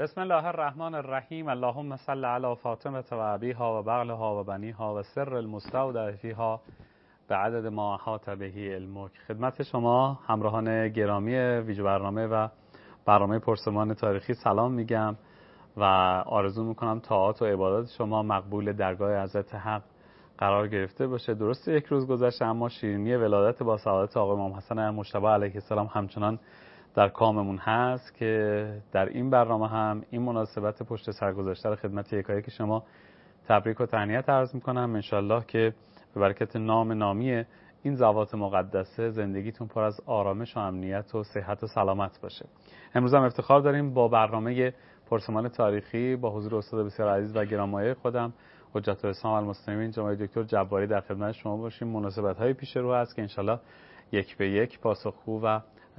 بسم الله الرحمن الرحیم. اللهم صل علی فاطمه و ابیها و بعلها و بنیها و سر المستودع فیها به عدد ما احاط به علمک. خدمت شما همراهان گرامی ویژه برنامه و برنامه پرسمان تاریخی سلام میگم و آرزو میکنم طاعات و عبادات شما مقبول درگاه حضرت حق قرار گرفته باشه. درسته یک روز گذشته، اما شیرینی ولادت با سعادت آقای امام حسن مجتبی علیه السلام همچنان در کاممون هست که در این برنامه هم این مناسبت پشت سر گذاشته رو خدمت یکایک شما تبریک و تهنیت عرض میکنم. انشالله که به برکت نامی این ذوات مقدسه زندگیتون پر از آرامش و امنیت و صحت و سلامت باشه. امروز هم افتخار داریم با برنامه پرسمان تاریخی با حضور استاد بسیار عزیز و گرانمایه خودم حجت الاسلام المسلمین جناب دکتر جباری در خدمت شما باشیم. مناسبت‌های پیش رو هست که انشالله یک به یک پاسخگو و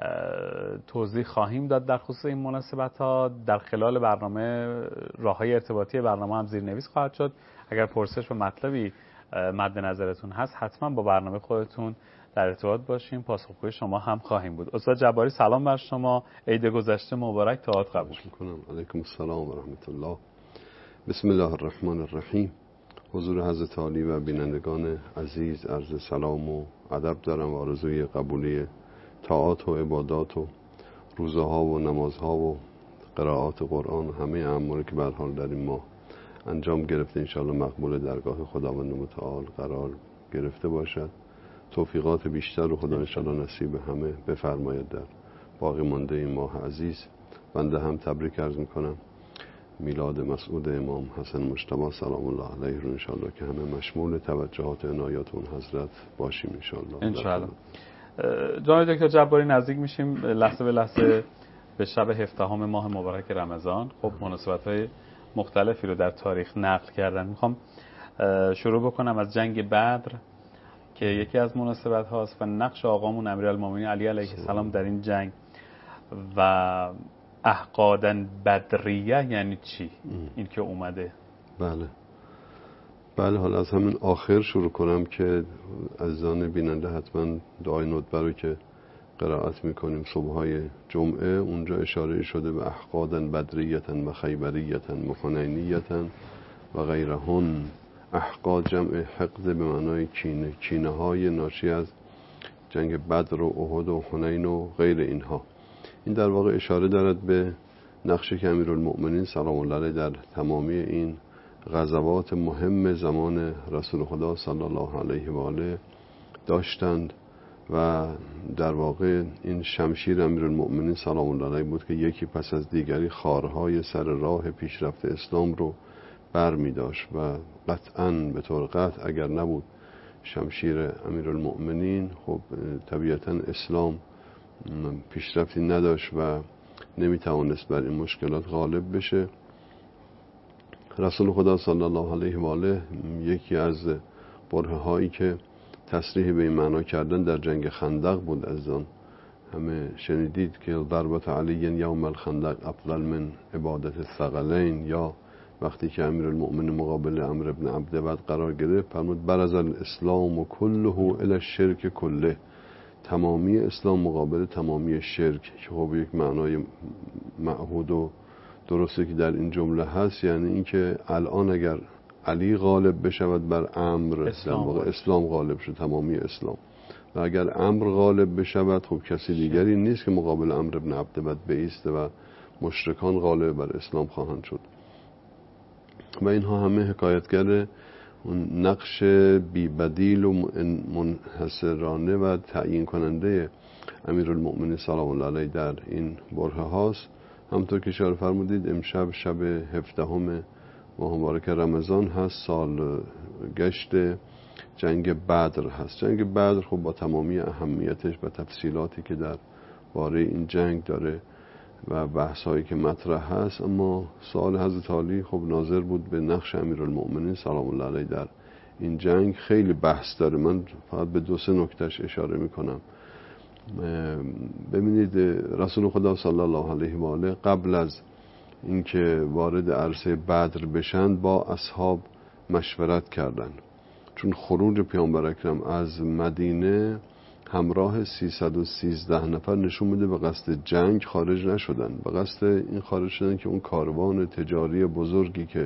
توضیح خواهیم داد در خصوص این مناسبت‌ها. در خلال برنامه راه‌های ارتباطی برنامه هم زیرنویس خواهد شد. اگر پرسش و مطلبی مد نظرتون هست حتما با برنامه خودتون در ارتباط باشیم، پاسخگوی شما هم خواهیم بود. استاد جباری سلام بر شما، عید گذشته مبارک، طاعات قبول. علیکم السلام و رحمت الله. بسم الله الرحمن الرحیم. حضور حضرت عالی و بینندگان عزیز عرض سلام و ادب دارم و آرزوی قبولی طاعات و عبادات و روزها و نمازها و قرائات قرآن و همه اعمالی که به هر حال در این ماه انجام گرفته انشاءالله مقبول درگاه خداوند متعال قرار گرفته باشد. توفیقات بیشتر رو خدا انشاءالله نصیب همه بفرماید در باقی مانده این ماه عزیز. بنده هم تبریک عرض میکنم میلاد مسعود امام حسن مجتبی سلام الله علیه رو انشاءالله که همه مشمول توجهات عنایات اون حضرت باشیم انشاءالله. جناب دکتر جباری نزدیک میشیم لحظه به لحظه به شب 17 ماه مبارک رمضان. خب مناسبت‌های مختلفی رو در تاریخ نقل کردن. میخوام شروع بکنم از جنگ بدر که یکی از مناسبت هاست و نقش آقامون امیرالمومنین علی علیه السلام در این جنگ و احقادن بدریه یعنی چی؟ این که اومده. بله حالا از همین آخر شروع کنم که عزیزان بیننده حتما دعای ندبه رو که قرائت میکنیم صبحهای جمعه اونجا اشاره شده به احقادن بدریتن و خیبریتن و حنینیتن و غیرهن. احقاد جمع حقد به معنای کینه های ناشی از جنگ بدر و احد و حنین و غیر اینها. این در واقع اشاره دارد به نقشی که امیرالمؤمنین سلام الله علیه در تمامی این غزوات مهم زمان رسول خدا صلی الله علیه و آله داشتند و در واقع این شمشیر امیرالمؤمنین سلام الله علیه بود که یکی پس از دیگری خارهای سر راه پیشرفت اسلام رو بر می داشت و قطعاً به طور قطع اگر نبود شمشیر امیرالمؤمنین خب طبیعتاً اسلام پیشرفتی نداشت و نمی توانست بر این مشکلات غالب بشه. رسول خدا صلی الله علیه و آله یکی از برهه هایی که تصریح به این معنا کردن در جنگ خندق بود. از آن همه شنیدید که ضربت علی یوم الخندق افضل من عبادت الثقلین، یا وقتی که امیرالمؤمنین مقابل عمرو بن عبد قرار گرفت فرمود برز الاسلام و کله الی الشرک کله، تمامی اسلام مقابل تمامی شرک، که خب یک معنای معهود و درسته که در این جمله هست، یعنی اینکه الان اگر علی غالب بشود بر امر در واقع اسلام غالب شد، تمامی اسلام، و اگر امر غالب بشود خب کسی دیگری نیست که مقابل عمرو بن عبد بایسته و مشرکان غالب بر اسلام خواهند شد. و اینها همه حکایتگر اون نقش بی بدیل و منحصرانه و تعیین کننده امیرالمؤمنین سلام الله علیه در این برهه هاست. همطور که اشاره فرمودید امشب شب 17 ماه مبارک رمضان هست، سال گشت جنگ بدر هست. جنگ بدر خب با تمامی اهمیتش و تفصیلاتی که در باره این جنگ داره و بحثایی که مطرح هست، اما سوال حضرت عالی خب ناظر بود به نقش امیرالمؤمنین سلام الله علیه در این جنگ. خیلی بحث داره، من فقط به 2-3 نکتهش اشاره میکنم. ببینید رسول خدا صلی الله علیه و آله قبل از اینکه وارد عرصه بدر بشن با اصحاب مشورت کردن، چون خروج پیامبر اکرم از مدینه همراه 313 نفر نشون میده به قصد جنگ خارج نشدن، به قصد این خارج شدن که اون کاروان تجاری بزرگی که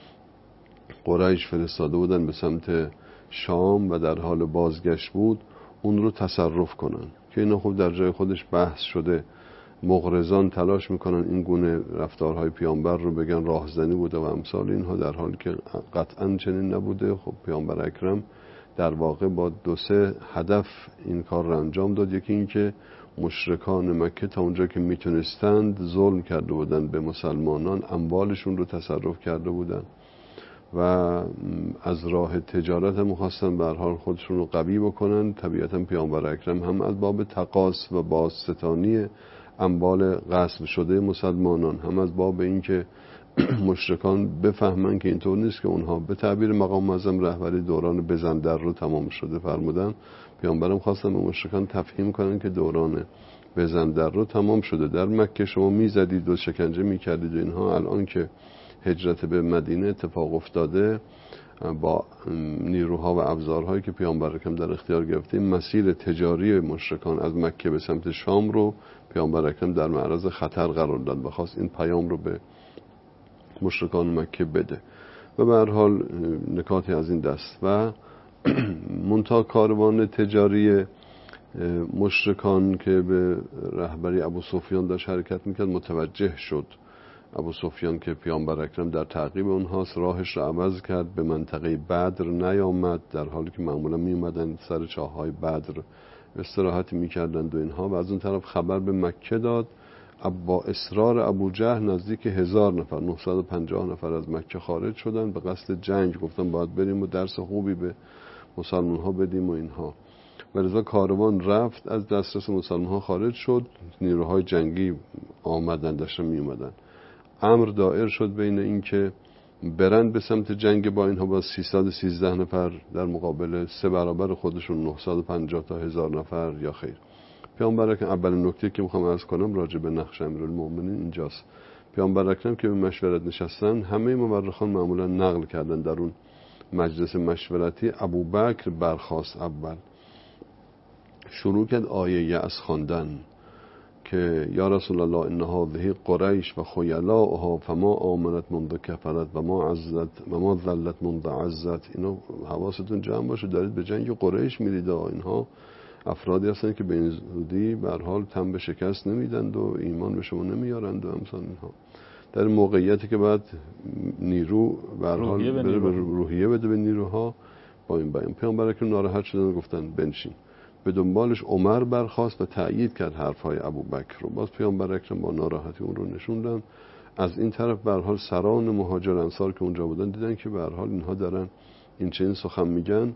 قریش فرستاده بودن به سمت شام و در حال بازگشت بود اون رو تصرف کنن، که اینا خب در جای خودش بحث شده. مغرضان تلاش میکنن این گونه رفتارهای پیامبر رو بگن راهزنی بوده و امثال اینها، در حالی که قطعا چنین نبوده. خب پیامبر اکرم در واقع با 2-3 هدف این کار رو انجام داد. یکی این که مشرکان مکه تا اونجا که میتونستند ظلم کرده بودن به مسلمانان، اموالشون رو تصرف کرده بودن و از راه تجارت هم خواستن به هر حال خودشون رو قوی بکنن. طبیعتا پیامبر اکرم هم از باب تقاص و بازستانی اموال غصب شده مسلمانان، هم از باب این که مشرکان بفهمن که اینطور نیست که اونها به تعبیر مقام معظم رهبری دوران بزندر رو تمام شده فرمودن، پیامبرم خواستن به مشرکان تفهیم کنن که دوران بزندر رو تمام شده. در مکه شما میزدید و شکنجه میکردید و اینها، الان که هجرت به مدینه اتفاق افتاده با نیروها و ابزارهایی که پیامبر اکرم در اختیار گرفته، مسیر تجاری مشرکان از مکه به سمت شام رو پیامبر اکرم در معرض خطر قرار داد و خواست این پیام رو به مشرکان مکه بده و به هر حال نکاتی از این دست. و منتها کاروان تجاری مشرکان که به رهبری ابو سفیان داشت حرکت میکرد متوجه شد. ابو سفیان که پیامبر اکرم در تعقیب اونهاست راهش را عوض کرد، به منطقه بدر نیامد، در حالی که معمولا می اومدن سر چاه‌های بدر استراحت میکردند و اینها. و از اون طرف خبر به مکه داد. با اصرار ابو جهل نزدیک 1000 نفر 950 نفر از مکه خارج شدن به قصد جنگ، گفتن باید بریم و درس خوبی به مسلمان ها بدیم و اینها. ولذا کاروان رفت، از دسترس مسلمان ها خارج شد، نیروهای جنگی آمدن داشتن می اومدن. امر دائر شد بین این که برن به سمت جنگ با اینها با 313 نفر در مقابل 3 برابر خودشون 950 تا 1000 نفر یا خیر. پیامبر اکرم اولین نکته که میخوام عرض کنم راجع به نقش امیرالمومنین اینجاست. پیامبر اکرم که به مشورت نشستن، همه مورخان معمولا نقل کردن در اون مجلس مشورتی ابوبکر برخاست، اول شروع کرد آیه یأس خواندن که یا رسول الله ان هذه قریش و خیلاؤها فما آمنت منذ کفرت و ما ذلت منذ عزت. اینو حواستون جمع باشه، دارید به جنگ قریش میرید. اینها افرادی هستن که به این زودی به هر حال تن به شکست نمیدند و ایمان به شما نمیارند و امثال اینها. در موقعیتی که بعد نیرو به هر حال روحیه بده به نیروها، با این پیامبر اکرم ناراحت شدن و گفتن بنشین. به دنبالش عمر برخاست و تأیید کرد حرفهای ابوبکر رو. باز پیامبر اکرم با ناراحتی اون رو نشوندن. از این طرف به هر حال سران مهاجر انصار که اونجا بودن دیدن که به هر حال اینها دارن این چنین سخن میگن.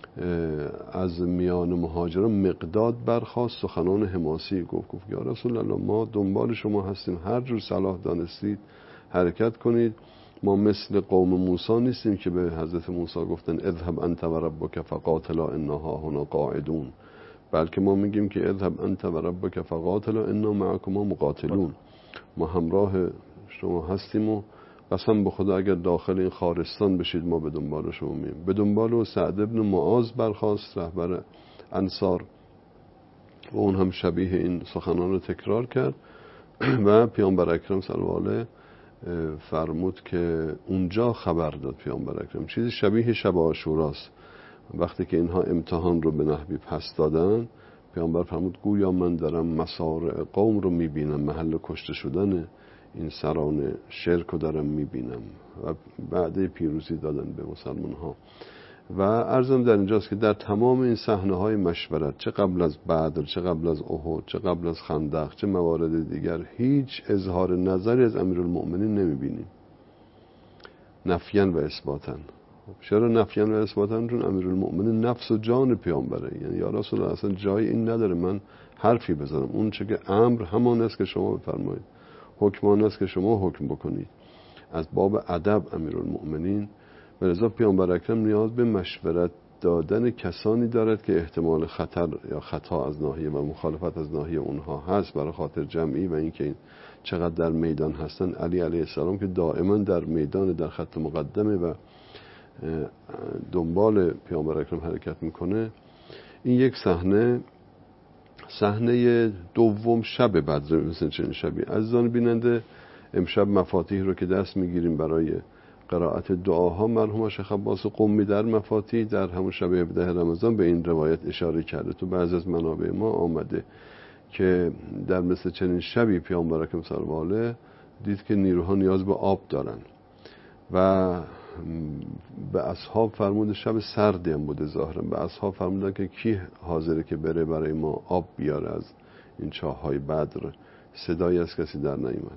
از میان مهاجران مقداد برخاست، سخنان حماسی گفت یا رسول الله ما دنبال شما هستیم، هر جور صلاح دانستید حرکت کنید. ما مثل قوم موسی نیستیم که به حضرت موسی گفتن اذهب انت و ربک فقاتلا انا هنا قاعدون، بلکه ما میگیم که اذهب انت و ربک فقاتلا انا معکما مقاتلون. ما همراه شما هستیم و قسم به خدا اگر داخل این خارستان بشید ما به دنبال شما مییم. به دنبال سعد ابن معاذ برخاست، رهبر انصار، و اون هم شبیه این سخنان رو تکرار کرد و پیامبر اکرم صلی الله علیه فرمود که اونجا خبر داد پیامبر اکرم چیزی شبیه شب عاشوراست. وقتی که اینها امتحان رو به نحوی پس دادن، پیامبر فرمود گویا من دارم مسارع قوم رو میبینم، محل کشته شدن این سران شرک رو دارم میبینم و بعد پیروزی دادن به مسلمان ها. و عرضم در اینجاست که در تمام این صحنه های مشورت، چه قبل از بدر، چه قبل از احد، چه قبل از خندق، چه موارد دیگر، هیچ اظهار نظری از امیرالمؤمنین نمیبینیم، نفیاً و اثباتاً. چرا نفیاً و اثباتاً؟ چون امیرالمؤمنین نفس و جان پیامبره. یعنی یا رسول الله اصلا جای این نداره من حرفی بزنم، اون چه که امر همان است که شما بفرمایید، حکم آن است که شما حکم بکنید. از باب ادب امیرالمؤمنین و لذا پیامبر اکرم نیاز به مشورت دادن کسانی دارد که احتمال خطر یا خطا از ناحیه و مخالفت از ناحیه اونها هست برای خاطر جمعی و اینکه این چقدر در میدان هستن. علی علیه السلام که دائما در میدان در خط مقدمه و دنبال پیامبر اکرم حرکت میکنه. این یک صحنه صحنه دوم شب بدر مثل چنین شبی. عزیزان بیننده، امشب مفاتیح رو که دست میگیریم برای قرائت دعاها، مرحوم شیخ عباس قمی در مفاتیح در همون شب 17 رمضان به این روایت اشاره کرده. تو بعضی از منابع ما آمده که در مثل چنین شبی پیامبر اکرم صلی الله علیه دید که نیروها نیاز به آب دارن و به اصحاب فرمود، شب سردی هم بوده ظاهرا، به اصحاب فرمودن که کی حاضره که بره برای ما آب بیاره از این چاه‌های بدر. صدایی از کسی در نیامد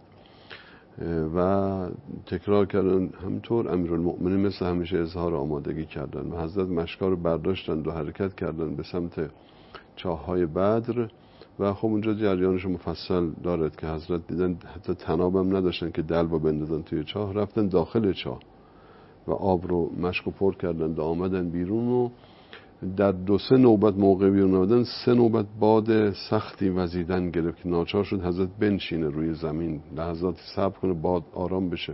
و تکرار کردن. همینطور امیرالمؤمنین مثل همیشه اظهار آمادگی کردن و حضرت مشکا رو برداشتن و حرکت کردن به سمت چاه‌های بدر و خب اونجا جریانش مفصل دارد که حضرت دیدن حتی تنابم نداشتن که دلو بندازن توی چاه، رفتن داخل چاه و آب رو مشک و پر کردن و آمدن بیرون و در 2-3 نوبت موقع بیرون آمدن 3 نوبت باد سختی وزیدن گرفت که ناچار شد حضرت بنشینه روی زمین، لحظاتی صبر کنه باد آرام بشه.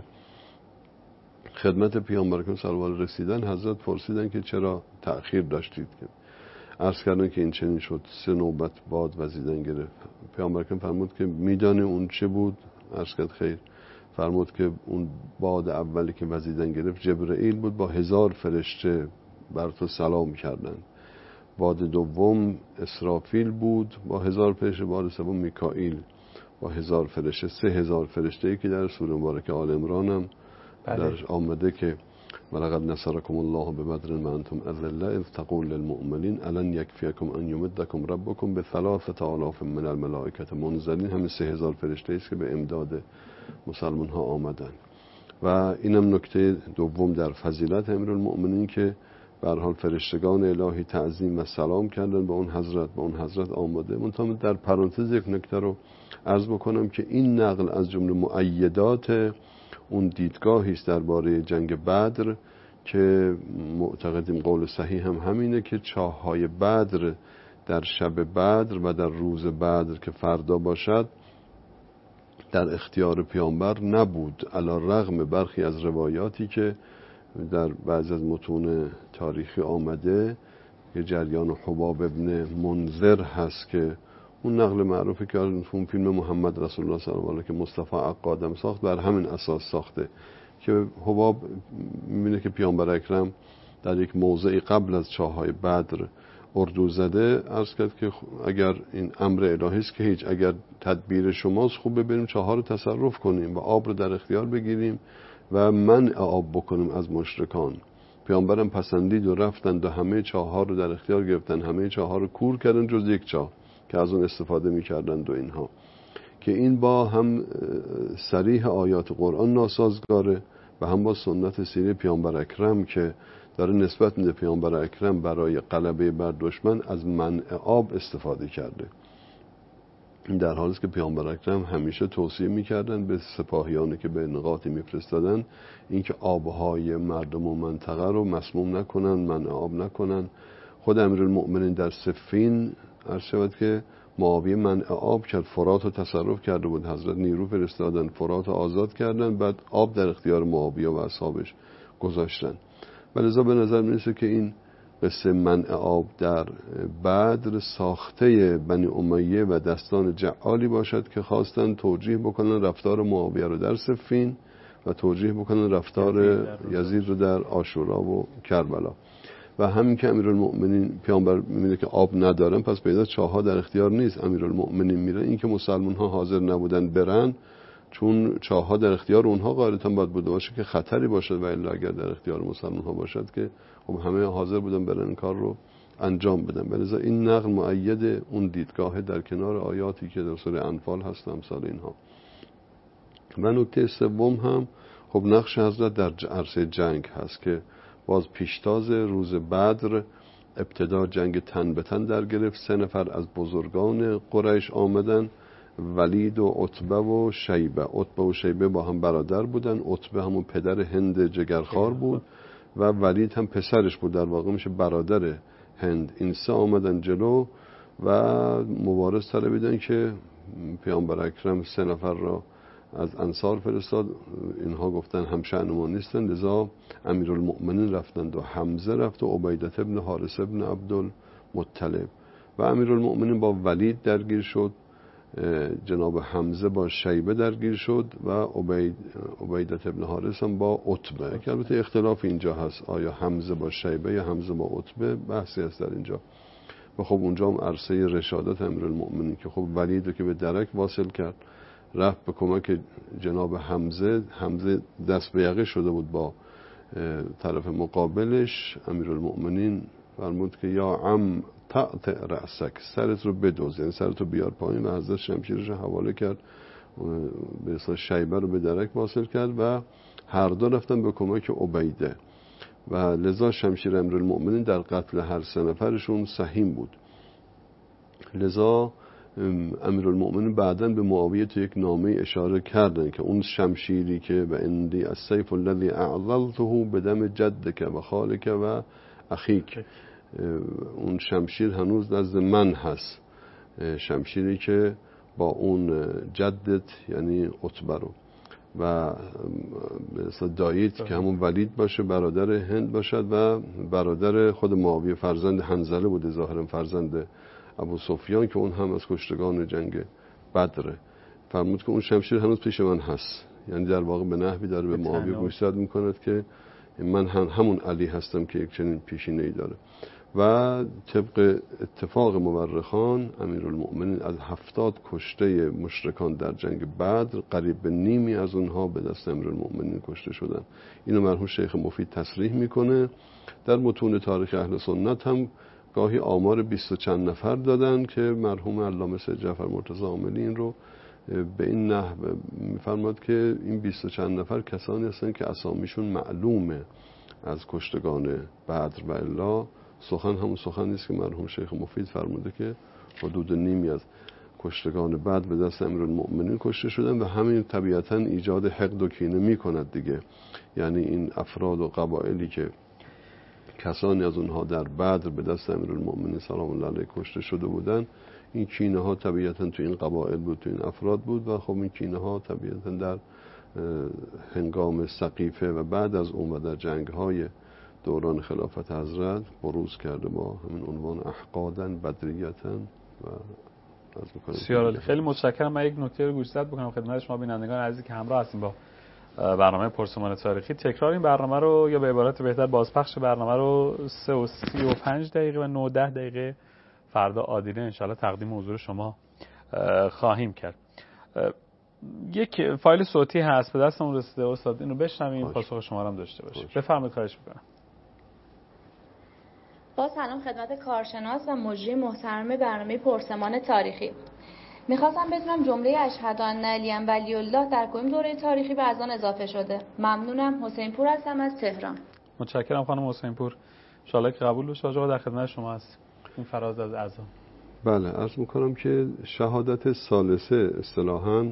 خدمت پیامبر اکرم صلی الله علیه رسیدن، حضرت پرسیدن که چرا تأخیر داشتید؟ که عرض کردن که این چنین شد، 3 نوبت باد وزیدن گرفت. پیامبر اکرم فرمود که میدانی اون چه بود؟ عرض کرد خیر. فرمود که اون باد اولی که وزیدن گرفت جبرئیل بود با 1000 فرشته بر تو سلام کردند. باد دوم اسرافیل بود با 1000 فرشته، باد سوم میکائیل با 1000 فرشته. 3000 فرشته که در سوره مبارکه آل عمران هم درش آمده که ولقد نصرکم الله ببدر و انتم اذلة اذ تقول للمؤمنین الن یکفیکم ان یمدکم ربکم ب3,000 من الملائکة منزلین. همین 3000 فرشته است که به امداد مسلمان ها آمدن. و اینم نکته دوم در فضیلت امیرالمؤمنین که به هر حال فرشتگان الهی تعظیم و سلام کردن به اون حضرت آمده. منتها در پرانتز یک نکته رو عرض بکنم که این نقل از جمله مؤیدات اون دیدگاهی است درباره جنگ بدر که معتقدیم قول صحیح هم همینه که چاه‌های بدر در شب بدر و در روز بدر که فردا باشد در اختیار پیامبر نبود، علی رغم برخی از روایاتی که در بعضی از متون تاریخی آمده که جریان حباب ابن منذر هست که اون نقل معروفی که اون فیلم محمد رسول الله صلی الله علیه و آله که مصطفی عقادم ساخت بر همین اساس ساخته که حباب میبینه که پیامبر اکرم در یک موضعی قبل از چاه‌های بدر اردو زده. عرض کرد که اگر این امر الهی است که هیچ، اگر تدبیر شماست خوب بریم چاه‌ها رو تصرف کنیم و آب رو در اختیار بگیریم و منع آب بکنیم از مشرکان. پیامبرم پسندید و رفتند و همه چاه‌ها رو در اختیار گرفتن، همه چاه‌ها رو کور کردن جز یک چاه که از اون استفاده می‌کردند و اینها، که این با هم صریح آیات قرآن ناسازگاره و هم با سنت سیره پیامبر اکرم که داره نسبت میده پیامبر اکرم برای غلبه بر دشمن از منع آب استفاده کرده. در حالی است که پیامبر اکرم همیشه توصیه میکردن به سپاهیانی که به نقاطی میفرستادن اینکه آبهای مردم و منطقه رو مسموم نکنن، منع آب نکنن. خود امیرالمؤمنین در صفین عرض شود که معاویه منع آب کرد، فرات رو تصرف کرده بود، حضرت نیرو فرستادن فرات رو آزاد کردن، بعد آب در اختیار معاویه و اصحابش گذاشتن. ولذا به نظر میرسه که این قصه منع آب در بدر ساخته بنی امیه و دستان جعالی باشد که خواستن توجیه بکنن رفتار معاویه رو در صفین و توجیه بکنن رفتار یزید رو در عاشورا و کربلا. و همین که امیرالمؤمنین پیامبر میبینه که آب ندارن، پس پیدا چاه‌ها در اختیار نیست، امیرالمؤمنین میره. این که مسلمان ها حاضر نبودن برن چون چاه‌ها در اختیار اونها غالبا باید بوده باشه که خطری باشد، و الا اگر در اختیار مسلمان ها باشد که خب همه حاضر بودن برن این کار رو انجام بدن. بلذا این نقل مؤید اون دیدگاه در کنار آیاتی که در سوره انفال هست امثال اینها. و نکته سوم هم خب نقش حضرت در عرصه جنگ هست که باز پیشتاز روز بدر ابتدا جنگ تن به تن در گرفت. 3 نفر از بزرگان قریش آمدن، ولید و عتبه و شیبه. عتبه و شیبه با هم برادر بودن، عتبه همون پدر هند جگرخوار بود و ولید هم پسرش بود، در واقع میشه برادر هند. این 3 آمدن جلو و مبارز طلبیدن که پیامبر اکرم 3 نفر را از انصار فرستاد. اینها گفتن هم شأن ما نیستن، لذا امیرالمؤمنین رفتند و حمزه رفت و عبیده ابن حارث ابن عبدالمطلب و امیرالمؤمنین با ولید درگیر شد، جناب حمزه با شیبه درگیر شد و عبیدة ابن حارث هم با عتبه، که البته اختلاف اینجا هست آیا حمزه با شیبه یا حمزه با عتبه، بحثی هست در اینجا. و خب اونجا هم عرصه رشادت امیرالمؤمنین که خب ولید رو که به درک واصل کرد رفت به کمک جناب حمزه دست به یقه شده بود با طرف مقابلش. امیرالمؤمنین فرمود که یا عم تأتع رأسک، سرت رو بدوز، یعنی سرت رو بیار پایین، و حضرت شمشیرش رو حواله کرد، به اصطلاح شیبه رو به درک واصل کرد و هر دو رفتن به کمک عبیده و لذا شمشیر امیرالمؤمنین در قتل هر سه نفرشون سهیم بود. لذا امیرالمؤمنین بعداً به معاویه تو یک نامه اشاره کردن که اون شمشیری که و اندی السیف الذی اعضلته بدم جدک و خالک و اخیک، اون شمشیر هنوز نزد من هست، شمشیری که با اون جدت یعنی عتبه رو و داییت که همون ولید باشه، برادر هند باشد و برادر خود معاویه، فرزند حنظله بوده ظاهرا، فرزند ابو سفیان که اون هم از کشتگان جنگ بدره. فرمود که اون شمشیر هنوز پیش من هست، یعنی در واقع به نحوی داره به معاویه گوشزد میکند که من همون علی هستم که یک چنین پیشینه‌ای داره. و طبق اتفاق مورخان امیرالمؤمنین از 70 کشته مشرکان در جنگ بدر قریب به نیمی از اونها به دست امیرالمؤمنین کشته شدن. اینو مرحوم شیخ مفید تصریح میکنه. در متون تاریخ اهل سنت هم گاهی آمار 20 و چند نفر دادن که مرحوم علامه سید جعفر مرتضی عاملی این رو به این نحو میفرماد که این 20 و چند نفر کسانی هستن که اسامیشون معلومه از کشتگان بدر، و الا سخن همون سخن نیست که مرحوم شیخ مفید فرموده که حدود نیمی از کشتگان بدر به دست امیرالمؤمنین کشته شدن و همین طبیعتا ایجاد حقد و کینه میکند دیگه. یعنی این افراد و قبایلی که کسانی از اونها در بدر به دست امیرالمؤمنین سلام الله علیه کشته شده بودن، این کینه ها طبیعتا تو این قبایل بود، تو این افراد بود و خب این کینه ها طبیعتا در هنگام سقیفه و بعد از اون و در جنگ های دوران خلافت حضرت بروز کرده با همین عنوان احقادن بدریتن. و بسیار خیلی متشکرم. من یک نکته رو گوشزد بکنم خدمت شما بینندگان عزیزی که همراه هستیم با برنامه پرسمان تاریخی. تکرار این برنامه رو یا به عبارت بهتر بازپخش برنامه رو 3 و 35 دقیقه و 9 10 دقیقه فردا عادیه انشالله تقدیم حضور شما خواهیم کرد. یک فایل صوتی هست به دستمون رسیده استاد، اینو بشنویم پاسخ شما رو هم داشته باشیم. بفرمایید. خواهش می‌کنم. با سلام خدمت کارشناس و مجری محترم برنامه پرسمان تاریخی. میخواستم بدونم جمله اشهد ان علی ولی الله در کدوم دوره تاریخی به اذان اضافه شده؟ ممنونم. حسین پور هستم از تهران. متشکرم خانم حسین پور. ان شاءالله که قبول بشه. آقا در خدمت شما هست. این فراز از اذان. بله، عرض میکنم که شهادت ثالثه اصطلاحاً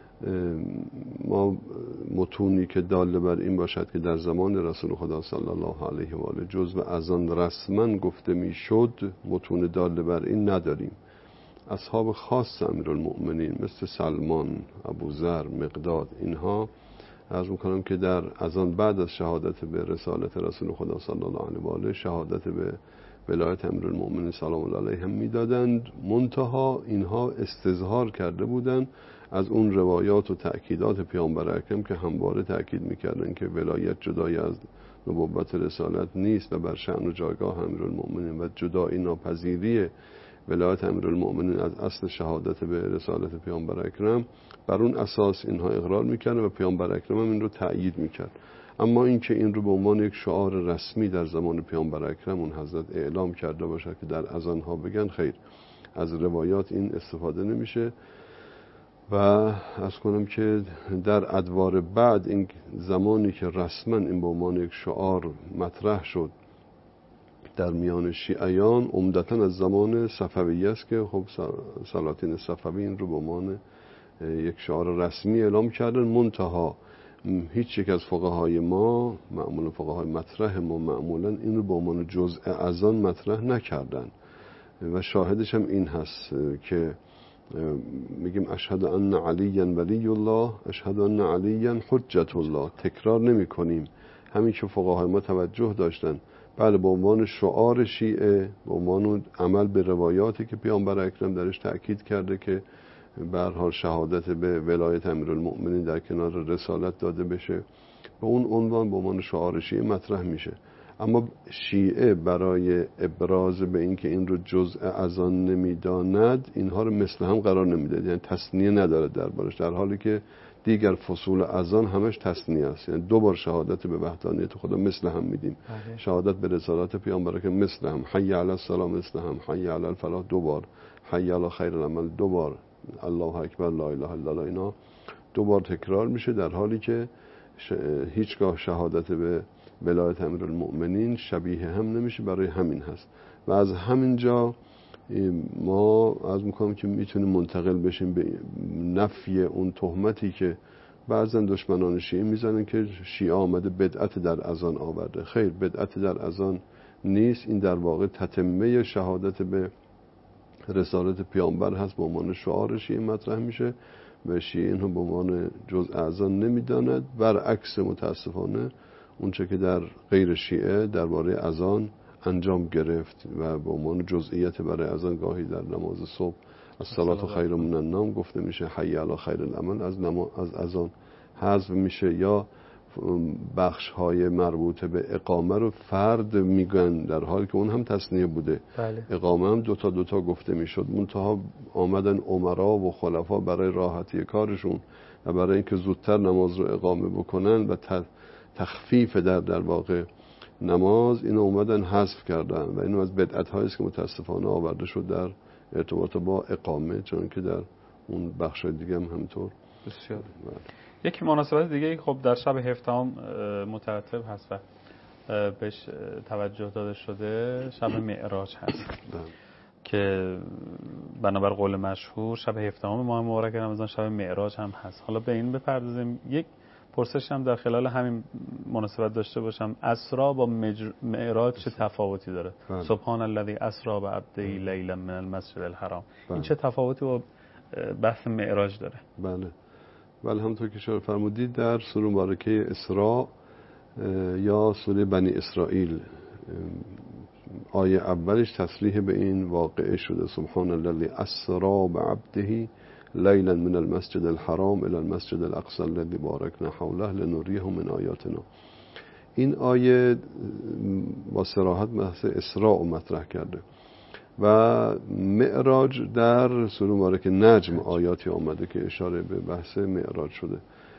ما متونی که دال بر این باشد که در زمان رسول خدا صلی الله علیه و آله جزو اذان رسما گفته میشد، متون دال بر این نداریم. اصحاب خاص امیرالمؤمنین مثل سلمان، ابوذر، مقداد، اینها عرض میکنم که در اذان بعد از شهادت به رسالت رسول خدا صلی الله علیه و آله شهادت به ولایت امیرالمؤمنین سلام الله علیه هم میدادند. منتها اینها استظهار کرده بودند از اون روایات و تأکیدات پیامبر اکرم که همواره تأکید میکردن که ولایت جدای از نبوت رسالت نیست و بر شأن و جایگاه امیرالمؤمنین و جدایی ناپذیری ولایت امیرالمؤمنین از اصل شهادت به رسالت پیامبر اکرم، بر اون اساس اینها اقرار میکردن و پیامبر اکرم هم این رو تأیید میکرد. اما اینکه این رو به عنوان یک شعار رسمی در زمان پیامبر اکرم اون حضرت اعلام کرده باشه که در اذان ها بگن، خیر، از روایات این استفاده نمیشه. و از کنم که در ادوار بعد این زمانی که رسما این به عنوان یک شعار مطرح شد در میان شیعیان، عمدتاً از زمان صفویه است که خب سلاطین صفوی این رو به عنوان یک شعار رسمی اعلام کردن. منتها هیچ یک از فقهای ما، معمولا فقهای مطرح ما، معمولا این رو به عنوان جزء اذان مطرح نکردن و شاهدش هم این هست که میگیم اشهد ان علی ولی الله، اشهد ان علی حجت الله، تکرار نمی کنیم. همین که فقهای ما توجه داشتن بله، به عنوان شعار شیعه، به عنوان عمل به روایاتی که پیامبر اکرم درش تأکید کرده که به هر حال شهادت به ولایت امیرالمؤمنین در کنار رسالت داده بشه، به اون عنوان به عنوان شعار شیعه مطرح میشه. اما شیعه برای ابراز به این که این رو جزء اذان نمیداند، اینها رو مثل هم قرار نمیده، یعنی تثنیه نداره دربارش، در حالی که دیگر فصول اذان همش تثنیه است. یعنی 2 بار شهادت به وحدانیت خدا مثل هم میدیم، شهادت به رسالت پیامبر که مثل هم، حی علی الصلاة مثل هم، حی علی الفلاح 2 بار، حی علی خیر العمل 2 بار، الله اکبر لا اله الا الله، اینا 2 بار تکرار میشه، در حالی که هیچگاه شهادت به ولایت امیرالمؤمنین شبیه هم نمیشه. برای همین هست و از همینجا ما از میکنم که میتونیم منتقل بشیم به نفی اون تهمتی که بعضن دشمنان شیعه میزنن که شیعه آمده بدعت در اذان آورده. خیر، بدعت در اذان نیست، این در واقع تتمه شهادت به رسالت پیامبر هست، به عنوان شعار شیعه مطرح میشه و شیعه اینو به عنوان جزء اذان نمیداند. برعکس متاسفانه اونچه که در غیر شیعه درباره اذان انجام گرفت و به عنوان جزئیات برای اذان گاهی در نماز صبح الصلاة خیر من النوم گفته میشه، حی علی خیر العمل از اذان حذف میشه، یا بخش های مربوطه به اقامه رو فرد میگن در حالی که اون هم تثنیه بوده. بله. اقامه هم 2 تا گفته میشد، منتها آمدن امرا و خلفا برای راحتی کارشون و برای اینکه زودتر نماز رو اقامه بکنن و تخفیف در واقع نماز، اینو اومدن حذف کردن و اینو از بدعت هایی است که متاسفانه آورده شد در ارتباط با اقامه، چون که در اون بخش دیگه هم همینطور. بسیار. یک مناسبت دیگه خب در شب 17 مترتب هست و بهش توجه داده شده، شب معراج هست که بنابر قول مشهور شب 17 ماه مبارک رمضان شب معراج هم هست. حالا به این بپردازیم. یک پرسش هم در خلال همین مناسبت داشته باشم، اسرا با معراج چه تفاوتی داره؟ سبحان الذی اسرا بعبده لیلا من المسجد الحرام، این چه تفاوتی با بحث معراج داره؟ بله همونطور که شما فرمودید در سوره مبارکه اسراء یا سوره بنی اسرائیل آیه اولش تصریح به این واقعه شده، سبحان الذی اسرا بعبده لیلا من المسجد الحرام الى المسجد الاقصى الذي باركنا حوله لنريه من آیاتنا. این آیه با صراحت بحث اسراء مطرح کرده و معراج در سوره مبارکه نجم آیاتی آمده که اشاره به بحث معراج شده.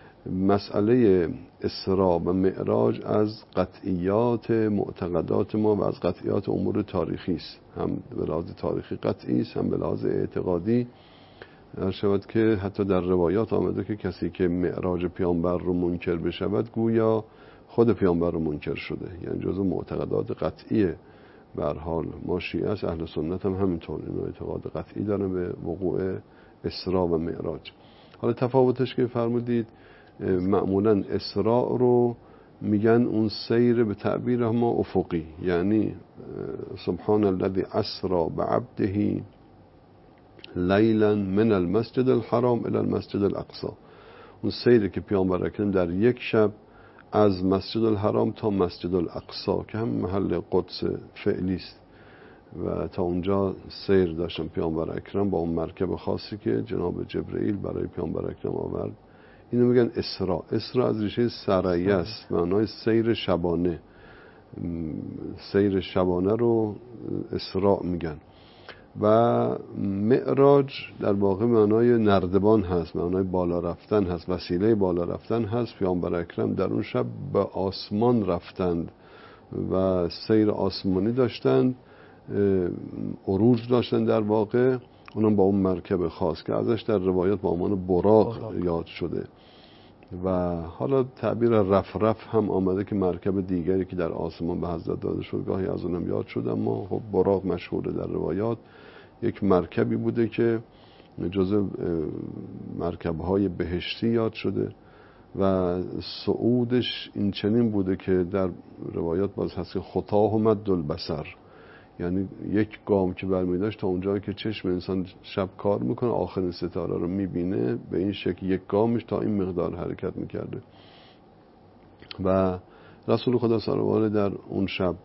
مسئله اسراء و معراج از قطعیات معتقدات ما و از قطعیات امور تاریخی است، هم به لحاظ تاریخی قطعی است، هم به لحاظ اعتقادی. شود که حتی در روایات آمده که کسی که معراج پیامبر رو منکر بشود گویا خود پیامبر رو منکر شده، یعنی جزو معتقدات قطعیه. به هر حال ما شیعه است، اهل سنت هم همینطور، اینا اعتقاد قطعی دارن به وقوع اسراء و معراج. حالا تفاوتش که فرمودید، معمولا اسراء رو میگن اون سیر به تعبیر ما افقی، یعنی سبحان الذی اسرا بعبده لیلا من المسجد الحرام الى المسجد الاقصى، اون سیری که پیامبر اکرم در یک شب از مسجد الحرام تا مسجد الاقصی که هم محل قدس فعلی است و تا اونجا سیر داشتن پیامبر اکرم با اون مرکب خاصی که جناب جبرئیل برای پیامبر اکرم آورد. اینو میگن اسراء. اسراء از ریشه سریه است، معنای سیر شبانه. سیر شبانه رو اسراء میگن. و معراج در واقع معنای نردبان هست، معنای بالا رفتن هست، وسیله بالا رفتن هست. پیامبر اکرم در اون شب به آسمان رفتند و سیر آسمانی داشتند، عروج داشتن در واقع، اونم با اون مرکب خاص که ازش در روایات با عنوان براق یاد شده. و حالا تعبیر رفرف هم آمده که مرکب دیگری که در آسمان به حضرت داده شد گاهی از اونم یاد شد، اما خب براق مشهوره در روایات. یک مرکبی بوده که جزء مرکب‌های بهشتی یاد شده و صعودش این چنین بوده که در روایات باز هست که خطاه مد البصر، یعنی یک گام که برمی‌داشت تا اونجایی که چشم انسان شب کار میکنه آخرین ستاره رو میبینه، به این شکل یک گامش تا این مقدار حرکت میکرده. و رسول خدا صلی الله علیه و آله در اون شب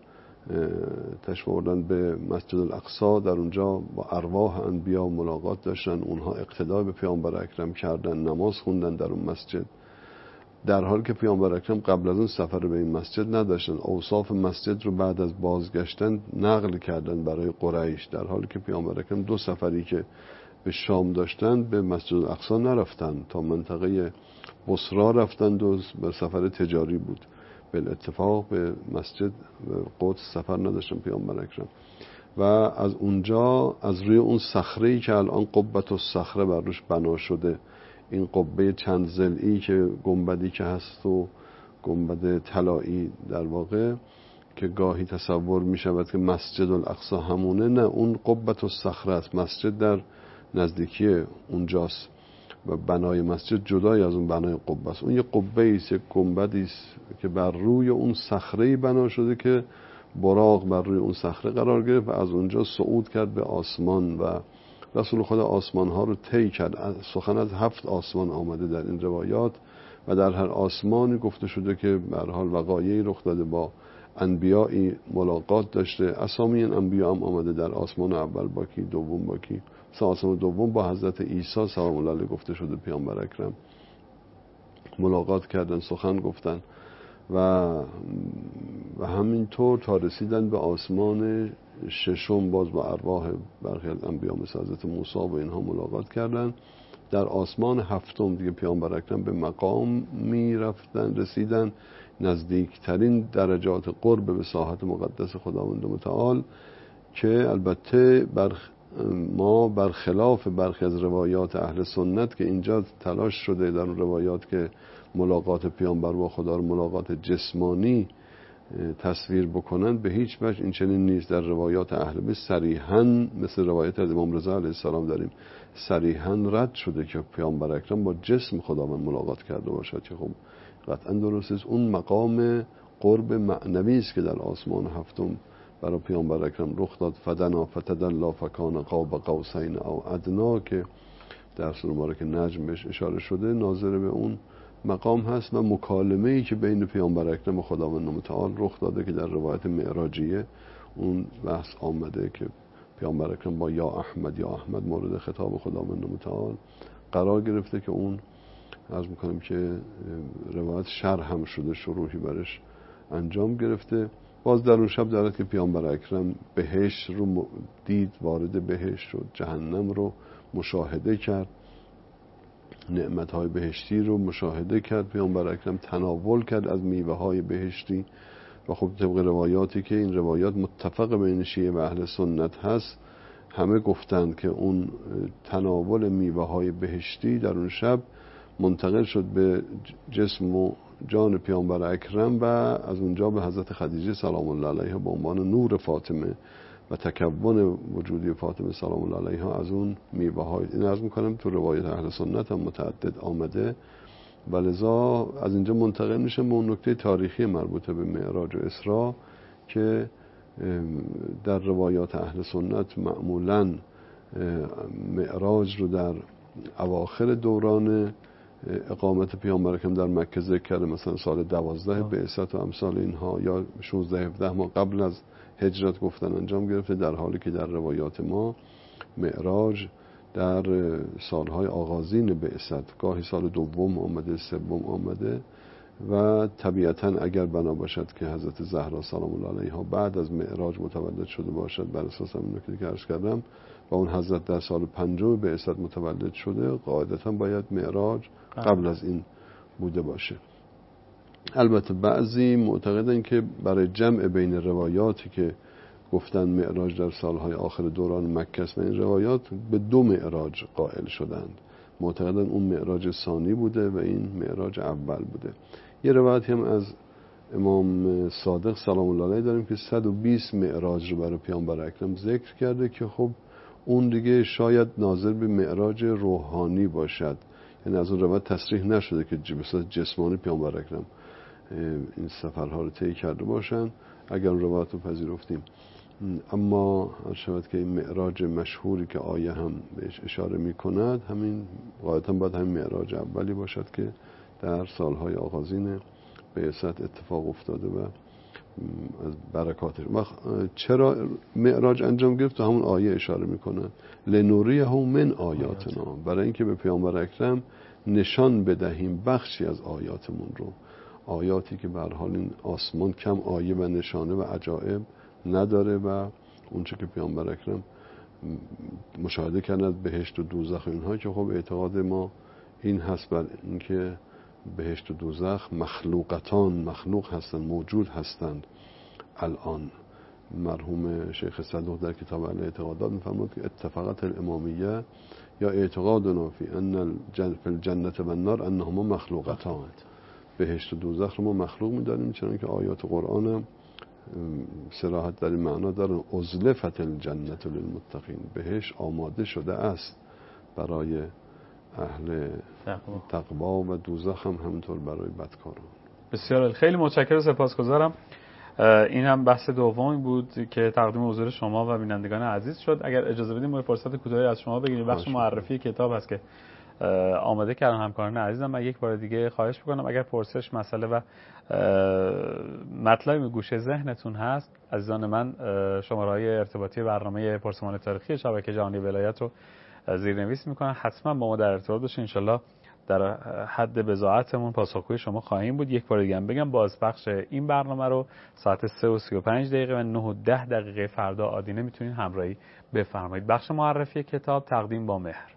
تشریف آوردن به مسجد الاقصی، در اونجا با ارواح انبیا ملاقات داشتن، اونها اقتدا به پیامبر اکرم کردن، نماز خوندن در اون مسجد، در حالی که پیامبر اکرم قبل از اون سفر به این مسجد نداشتن. اوصاف مسجد رو بعد از بازگشتن نقل کردن برای قریش، در حالی که پیامبر اکرم 2 سفری که به شام داشتن به مسجد الاقصی نرفتن، تا منطقه بصره رفتند و به سفر تجاری بود. به اتفاق به مسجد قدس سفر نداشتن پیامبر اکرم. و از اونجا از روی اون صخره‌ای که الان قبة الصخره بر روش بنا شده، این قبه چند ضلعی که گنبدی که هست و گنبد طلایی در واقع، که گاهی تصور می شود که مسجد الاقصی همونه، نه، اون قبة الصخره است، مسجد در نزدیکی اونجاست و بنای مسجد جدای از اون بنای قبه است. اون یه قبه است، یک گنبدی است که بر روی اون صخره‌ای بنا شده که براق بر روی اون صخره قرار گرفت و از اونجا صعود کرد به آسمان و رسول خدا آسمان ها رو طی کرد. سخن از 7 آسمان آمده در این روایات و در هر آسمانی گفته شده که به هر حال وقایعی رخ داده، با انبیایی ملاقات داشته. اسامی این انبیا هم آمده در آسمان اول با کی، دوم با کی، آسمان دوم با حضرت عیسی سلام الله علیه گفته شده پیامبر اکرم ملاقات کردن، سخن گفتن و همینطور تا رسیدن به آسمان 6 باز با ارواح برخی از انبیا مثل حضرت موسی و اینها ملاقات کردن. در آسمان 7 دیگه پیامبر اکرم به مقام می رفتن، رسیدن نزدیکترین درجات قرب به ساحت مقدس خداوند متعال، که البته ما برخلاف برخی از روایات اهل سنت که اینجا تلاش شده در اون روایات که ملاقات پیامبر با خدا رو ملاقات جسمانی تصویر بکنن، به هیچ وجه این چنین نیست. در روایات اهل بیت صریحاً، مثل روایت از امام رضا علیه السلام داریم، صریحاً رد شده که پیامبر اکرم با جسم خداوند ملاقات کرده باشد، که خب قطعاً درست است. اون مقام قرب معنوی است که در آسمان 7 برای پیامبر اکرم رخ داد. فدنا فتدلی فکان قاب قوسین او ادنا، که در سوره مبارکه نجم بهش اشاره شده، ناظر به اون مقام هست و مکالمه‌ای که بین پیامبر اکرم و خداوند متعال رخ داده که در روایت معراجیه اون بحث آمده که پیامبر اکرم با یا احمد مورد خطاب خداوند متعال قرار گرفته، که اون عرض میکنم که روایت شرح هم شده، شروحی برش انجام گرفته. باز در اون شب دارد که پیامبر اکرم بهشت رو دید، وارد بهشت شد، جهنم رو مشاهده کرد، نعمت‌های بهشتی رو مشاهده کرد. پیامبر اکرم تناول کرد از میوه‌های بهشتی و خب طبق روایاتی که این روایات متفق بین شیعه و اهل سنت هست، همه گفتند که اون تناول میوه‌های بهشتی در اون شب منتقل شد به جسم و جان پیامبر اکرم و از اونجا به حضرت خدیجه سلام الله علیها به عنوان نور فاطمه و تکون وجودی فاطمه سلام الله علیها از اون میوه‌های، این عرض می‌کنم تو روایت اهل سنت هم متعدد آمده و لذا از اینجا منتقل میشه به اون نکته تاریخی مربوطه به معراج و اسراء که در روایات اهل سنت معمولاً معراج رو در اواخر دوران اقامت پیامبر اکرم در مکه ذکر کرده، مثلا سال 12 بعثت و امثال اینها، یا 16-17 ماه قبل از هجرت گفتن انجام گرفته، در حالی که در روایات ما معراج در سالهای آغازین بعثت، گاهی سال 2 آمده، 3 آمده و طبیعتا اگر بنا باشد که حضرت زهرا سلام الله علیها بعد از معراج متولد شده باشد، بر اساس همین نکته که عرض کردم، و اون حضرت در سال 5 بعثت متولد شده، قاعدتا باید معراج قبل از این بوده باشه. البته بعضی معتقدن که برای جمع بین روایاتی که گفتن معراج در سالهای آخر دوران مکه است و این روایات، به 2 معراج قائل شدند. معتقدن اون معراج ثانی بوده و این معراج اول بوده. یه روایتی هم از امام صادق سلام الله علیه داریم که 120 معراج رو برای پیامبر اکرم ذکر کرده، که خب اون دیگه شاید ناظر به معراج روحانی باشد، یعنی از اون روایت تصریح نشده که به صورت جسمانی پیامبر اکرم این سفرها رو طی کرده باشن، اگر اون روایت رو پذیرفتیم. اما شاید که این معراج مشهوری که آیه هم بهش اشاره می کند، همین قاعدتا باید همین معراج اولی باشد که در سالهای آغازین بعثت اتفاق افتاده و از برکاتش. چرا معراج انجام گرفت؟ همون آیه اشاره میکنه لنوریه من آیاتنا، برای اینکه به پیامبر اکرم نشان بدهیم بخشی از آیاتمون رو، آیاتی که به هر حال این آسمان کم آیه و نشانه و عجایب نداره و اونچه که پیامبر اکرم مشاهده کردن بهشت و دوزخ اینها که خب اعتقاد ما این هست بر اینکه بهشت و دوزخ مخلوق هستند، موجود هستند. الان مرحوم شیخ صدوق در کتاب الاعتقادات می‌فرماید که اتفاقت الامامیه یا اعتقادنا فی ان الجنه و النار انهما مخلوقتان، بهشت و دوزخ رو ما مخلوق می‌دانیم، چون که آیات قرآن هم صراحت در این معنا داره ازلفت الجنه للمتقین، بهشت آماده شده است برای اهل تقوا و دوزخ هم همینطور برای بدکاران. بسیار خیلی متشکرم و سپاسگزارم. این هم بحث دومی بود که تقدیم حضور شما و بینندگان عزیز شد. اگر اجازه بدیم ما فرصت کوتاهی از شما بگیریم، بخش معرفی کتاب هست که آماده کردن همکاران عزیزم. من یک بار دیگه خواهش می‌کنم اگر پرسش، مسئله و مطلبی گوشه ذهنتون هست، عزیزان من شماره‌های ارتباطی برنامه پرسمان تاریخی شبکه جهانی ولایت رو زیرنویس می‌کنم. حتما با ما در ارتباط باشین، ان شاءالله در حد بضاعتمون پاسخگوی شما خواهیم بود. یک بار دیگه هم بگم بازپخش این برنامه رو ساعت 3:35 و 9:10 فردا آدینه میتونید همراهی بفرمایید. بخش معرفی کتاب تقدیم با مهر.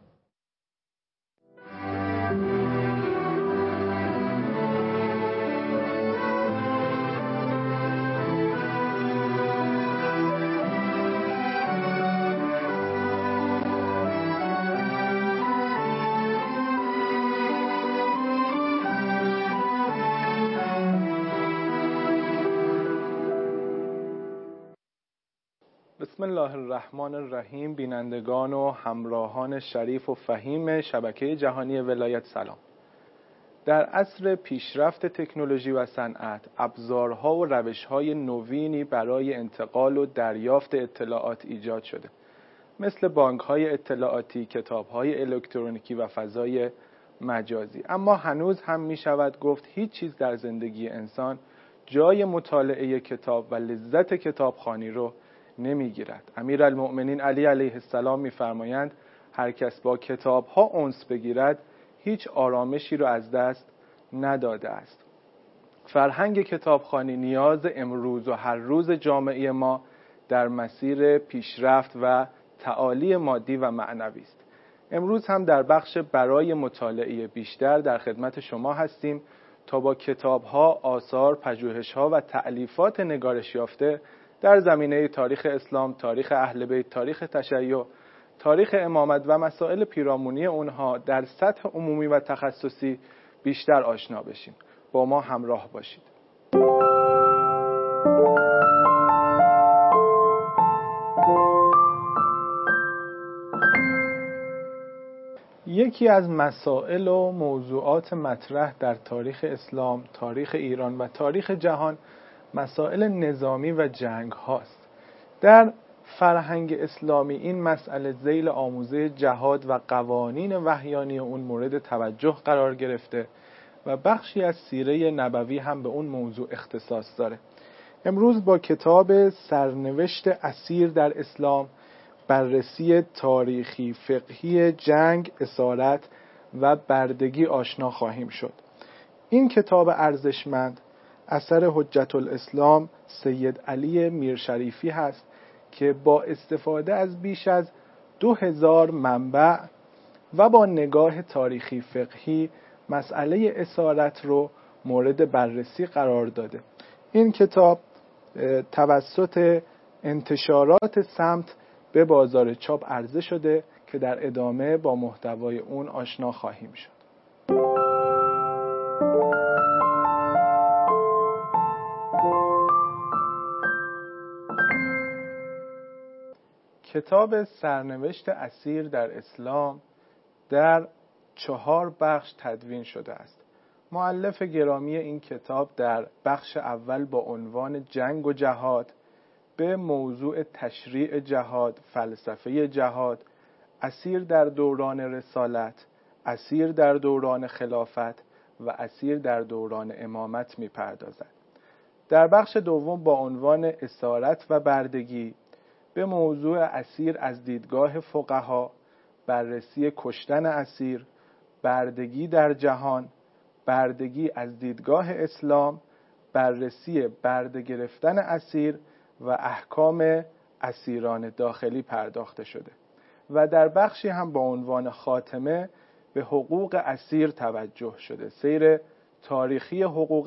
بسم الله الرحمن الرحیم. بینندگان و همراهان شریف و فهیم شبکه جهانی ولایت سلام. در عصر پیشرفت تکنولوژی و صنعت، ابزارها و روش‌های نوینی برای انتقال و دریافت اطلاعات ایجاد شده، مثل بانک‌های اطلاعاتی، کتاب‌های الکترونیکی و فضای مجازی. اما هنوز هم می‌شود گفت هیچ چیز در زندگی انسان جای مطالعه کتاب و لذت کتابخوانی رو نمیگیرد. امیرالمؤمنین علی علیه السلام میفرمایند هر کس با کتاب ها انس بگیرد هیچ آرامشی را از دست نداده است. فرهنگ کتابخوانی نیاز امروز و هر روز جامعه ما در مسیر پیشرفت و تعالی مادی و معنوی است. امروز هم در بخش برای مطالعه بیشتر در خدمت شما هستیم تا با کتاب ها، آثار، پژوهش ها و تألیفات نگارش یافته در زمینه تاریخ اسلام، تاریخ اهل بیت، تاریخ تشیع، تاریخ امامت و مسائل پیرامونی اونها در سطح عمومی و تخصصی بیشتر آشنا بشیم. با ما همراه باشید. یکی از مسائل و موضوعات مطرح در تاریخ اسلام، تاریخ ایران و تاریخ جهان مسائل نظامی و جنگ هاست. در فرهنگ اسلامی این مسئله ذیل آموزه جهاد و قوانین وحیانی اون مورد توجه قرار گرفته و بخشی از سیره نبوی هم به اون موضوع اختصاص داره. امروز با کتاب سرنوشت اسیر در اسلام، بررسی تاریخی فقهی جنگ، اسارت و بردگی آشنا خواهیم شد. این کتاب ارزشمند اثر حجت الاسلام سید علی میرشریفی هست که با استفاده از بیش از 2000 منبع و با نگاه تاریخی فقهی مسئله اسارت رو مورد بررسی قرار داده. این کتاب توسط انتشارات سمت به بازار چاپ عرضه شده که در ادامه با محتوای اون آشنا خواهیم شد. کتاب سرنوشت اسیر در اسلام در 4 بخش تدوین شده است. مؤلف گرامی این کتاب در بخش اول با عنوان جنگ و جهاد به موضوع تشریع جهاد، فلسفه جهاد، اسیر در دوران رسالت، اسیر در دوران خلافت و اسیر در دوران امامت می‌پردازد. در بخش دوم با عنوان اسارت و بردگی به موضوع اسیر از دیدگاه فقها، بررسی کشتن اسیر، بردگی در جهان، بردگی از دیدگاه اسلام، بررسی برده گرفتن اسیر و احکام اسیران داخلی پرداخته شده و در بخشی هم با عنوان خاتمه به حقوق اسیر توجه شده. سیر تاریخی حقوق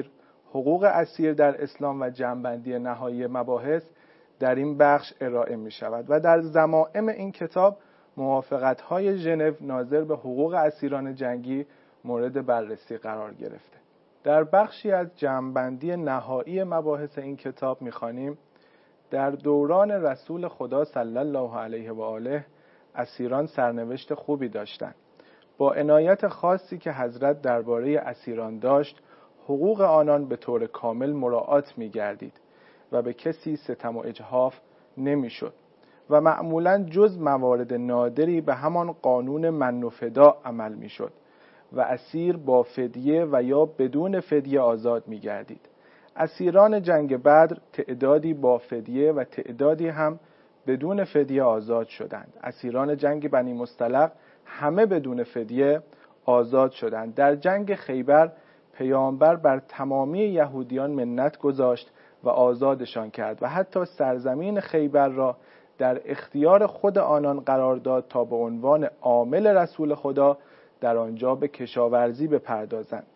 اسیر در اسلام و جمع‌بندی نهایی مباحث در این بخش ارائه می شود و در ضمائم این کتاب موافقت‌های ژنو ناظر به حقوق اسیران جنگی مورد بررسی قرار گرفته. در بخشی از جمع‌بندی نهایی مباحث این کتاب می‌خوانیم: در دوران رسول خدا صلی الله علیه و آله اسیران سرنوشت خوبی داشتند. با عنایت خاصی که حضرت درباره اسیران داشت، حقوق آنان به طور کامل مراعات می‌گردید و به کسی ستم و اجحاف نمی‌شد و معمولاً جز موارد نادری به همان قانون من و فدا عمل می‌شد و اسیر با فدیه و یا بدون فدیه آزاد می‌گردید. اسیران جنگ بدر تعدادی با فدیه و تعدادی هم بدون فدیه آزاد شدند. اسیران جنگ بنی مصطلق همه بدون فدیه آزاد شدند. در جنگ خیبر پیامبر بر تمامی یهودیان منت گذاشت و آزادشان کرد و حتی سرزمین خیبر را در اختیار خود آنان قرار داد تا به عنوان عامل رسول خدا در آنجا به کشاورزی بپردازند.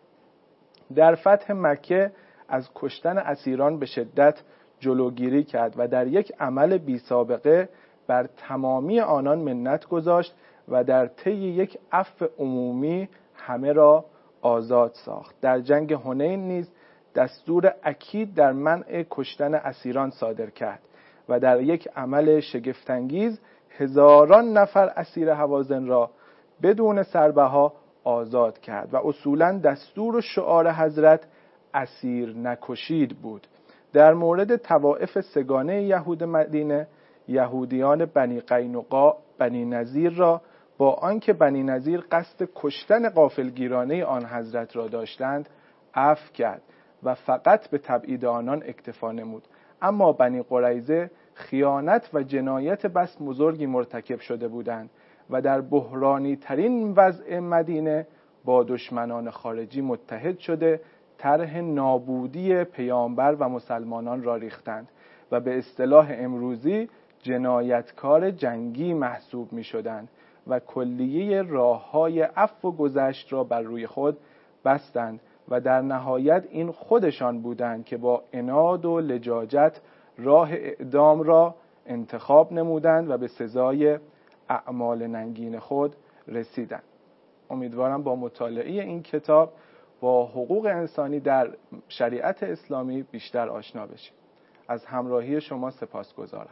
در فتح مکه از کشتن اسیران به شدت جلوگیری کرد و در یک عمل بی سابقه بر تمامی آنان منت گذاشت و در طی یک عفو عمومی همه را آزاد ساخت. در جنگ حنین نیز دستور اکید در منع کشتن اسیران صادر کرد و در یک عمل شگفت‌انگیز هزاران نفر اسیر هوازن را بدون سربها آزاد کرد و اصولاً دستور و شعار حضرت اسیر نکشید بود. در مورد طوائف سگانه یهود مدینه، یهودیان بنی قینقاع بنی نضیر را با آنکه بنی نضیر قصد کشتن غافلگیرانه آن حضرت را داشتند عفو کرد و فقط به تبعید آنان اکتفا نمود. اما بنی قریظه خیانت و جنایت بس بزرگی مرتکب شده بودند و در بحرانی ترین وضع مدینه با دشمنان خارجی متحد شده طرح نابودی پیامبر و مسلمانان را ریختند و به اصطلاح امروزی جنایتکار جنگی محسوب می شدند و کلیه راه‌های عفو و گذشت را بر روی خود بستند و در نهایت این خودشان بودند که با عناد و لجاجت راه اعدام را انتخاب نمودند و به سزای اعمال ننگین خود رسیدند. امیدوارم با مطالعه این کتاب با حقوق انسانی در شریعت اسلامی بیشتر آشنا بشید. از همراهی شما سپاسگزارم.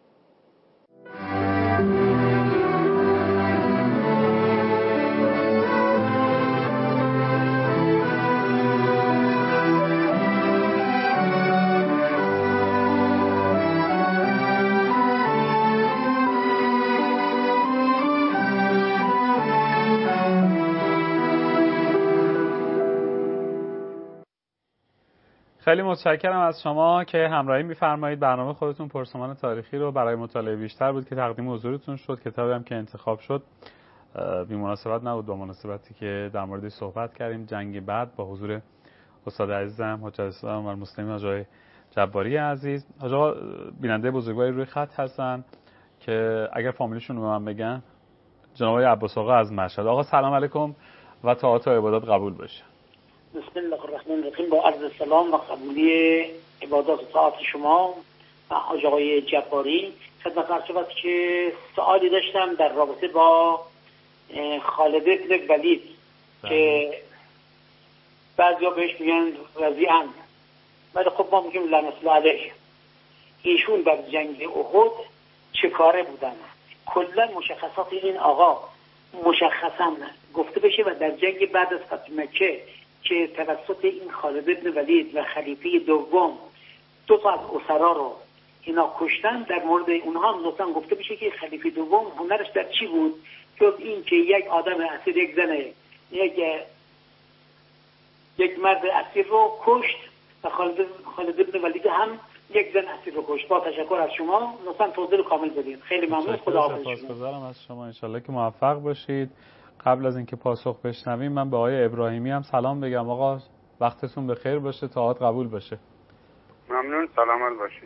خیلی متشکرم از شما که همراهی می‌فرمایید. برنامه خودتون پرسمان تاریخی رو برای مطالعه بیشتر بود که تقدیم حضورتون شد. کتابی هم که انتخاب شد بی مناسبت نبود با مناسبتی که در موردش صحبت کردیم، جنگ بعد، با حضور استاد عزیزم حجت الاسلام و المسلمین آقای جباری عزیز. آقا بیننده بزرگواری روی خط هستن که اگر فامیلشون رو به من بگن، جناب آقای عباس آقا از مشهد. آقا سلام علیکم و طاعات و عبادات قبول باشه. بسم الله الرحمن الرحیم. با عرض سلام و قبولی عبادات و طاعات شما و حاج آقای جباری. خدمت عرض شود که سوالی داشتم در رابطه با خالد بن ولید که بعضیا بهش میگن رضی عنه، ولی خب ما میگیم لعنت الله علیه. ایشون در جنگ احد چه کاره بودن؟ کلا مشخصات این آقا مشخصا گفته بشه و در جنگ بعد از فتح مکه که توسط این خالد بن ولید و خلیفه دوم دو تا از اسرا رو اینا کشتن، در مورد اونها هم لطفاً گفته بشه که خلیفه دوم هنرش در چی بود؟ جز این که یک آدم اسیر، یک زن، یک مرد اسیر رو کشت و خالد بن ولید هم یک زن اسیر رو کشت. با تشکر از شما، لطفاً توضیح کامل بدید. خیلی ممنون. خداحافظ. سپاسگزارم از شما. انشالله که موفق باشید. قبل از اینکه پاسخ بشنویم من به آقای ابراهیمی هم سلام بگم. آقا وقتتون بخیر باشه، طاعت قبول باشه. ممنون، سلامت باشید.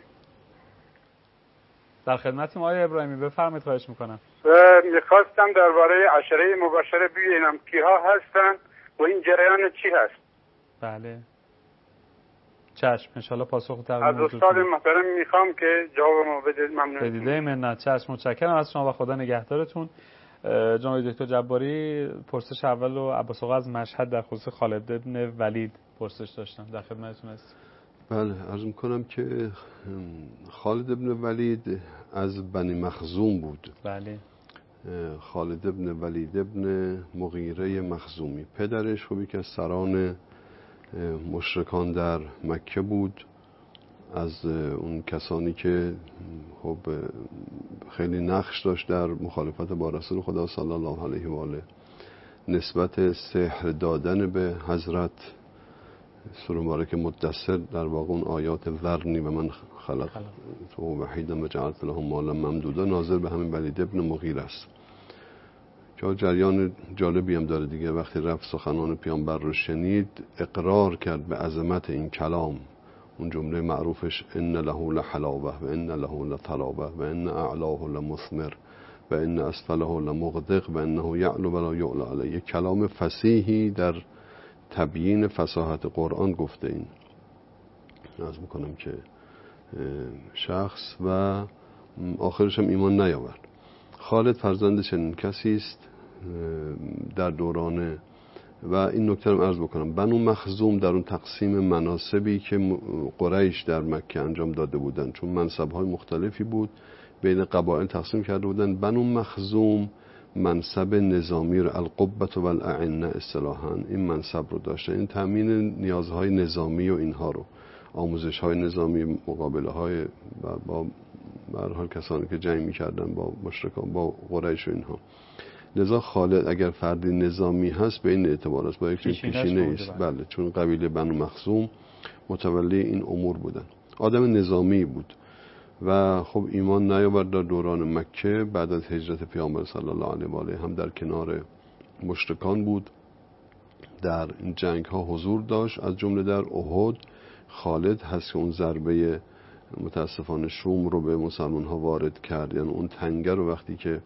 در خدمتیم آقای ابراهیمی، بفرمایید. خواهش میکنم. میخواستم درباره عشره مبشره ببینم کیها هستن و این جریان چی هست. بله چشم، انشالله پاسخ تقدیم از استاد محترم میخوام که جوابمو بدید. ممنون. بدیده منت. چشم، متشکرم از شما و خدا نگهدارتون. جناب دکتر جباری، پرسش اول و عباس آقا از مشهد در خصوص خالد بن ولید پرسش داشتم، در خدمتتون هستم. بله، عرض میکنم که خالد بن ولید از بنی مخزوم بود. بله. خالد بن ولید بن مغیره مخزومی، پدرش خب یکی از سران مشرکان در مکه بود، از اون کسانی که خب خیلی نقش داشت در مخالفت با رسول خدا صلی الله علیه و آله. نسبت سحر دادن به حضرت، سوره مبارکه مدثر در واقع اون آیات ذرنی و من خلق تو وحیدا و جعلت له مالا ممدودا ناظر به همین ولید ابن مغیره است که جریان جالبی هم داره دیگه. وقتی رفت سخنان پیامبر رو شنید، اقرار کرد به عظمت این کلام. اون جمله معروفش ان له لحلاوه و ان له لطلاوه و ان اعلاه لمثمر و ان اسفله لمغدق و انه یعلو ولا یعلى علیه. کلام فصیحی در تبیین فصاحت قرآن گفته. این عرض میکنم که شخص و آخرش هم ایمان نیاورد. خالد فرزند چنین کسی است در دوران، و این نکته رو عرض بکنم، بنو مخزوم در اون تقسیم مناصبی که قریش در مکه انجام داده بودند، چون منصب‌های مختلفی بود بین قبایل تقسیم کرده بودند، بنو مخزوم منصب نظامی رو القبة و الاعنه اصطلاحاً این منصب رو داشته. این تامین نیازهای نظامی و اینها رو، آموزش‌های نظامی، مقابله‌های با هر حال کسانی که جنگ می‌کردن با مشرکان، با قریش و اینها. لذا خالد اگر فردی نظامی هست به این اعتبار است، با یک پیشینه است. بله، چون قبیله بنو مخزوم متولی این امور بودن. آدم نظامی بود و خب ایمان نیاورد در دوران مکه. بعد از هجرت پیامبر صلی الله علیه و آله هم در کنار مشرکان بود، در این جنگ ها حضور داشت، از جمله در احد. خالد هست که اون ضربه متاسفانه شوم رو به مسلمان ها وارد کرد، یعنی اون تنگه رو وقتی که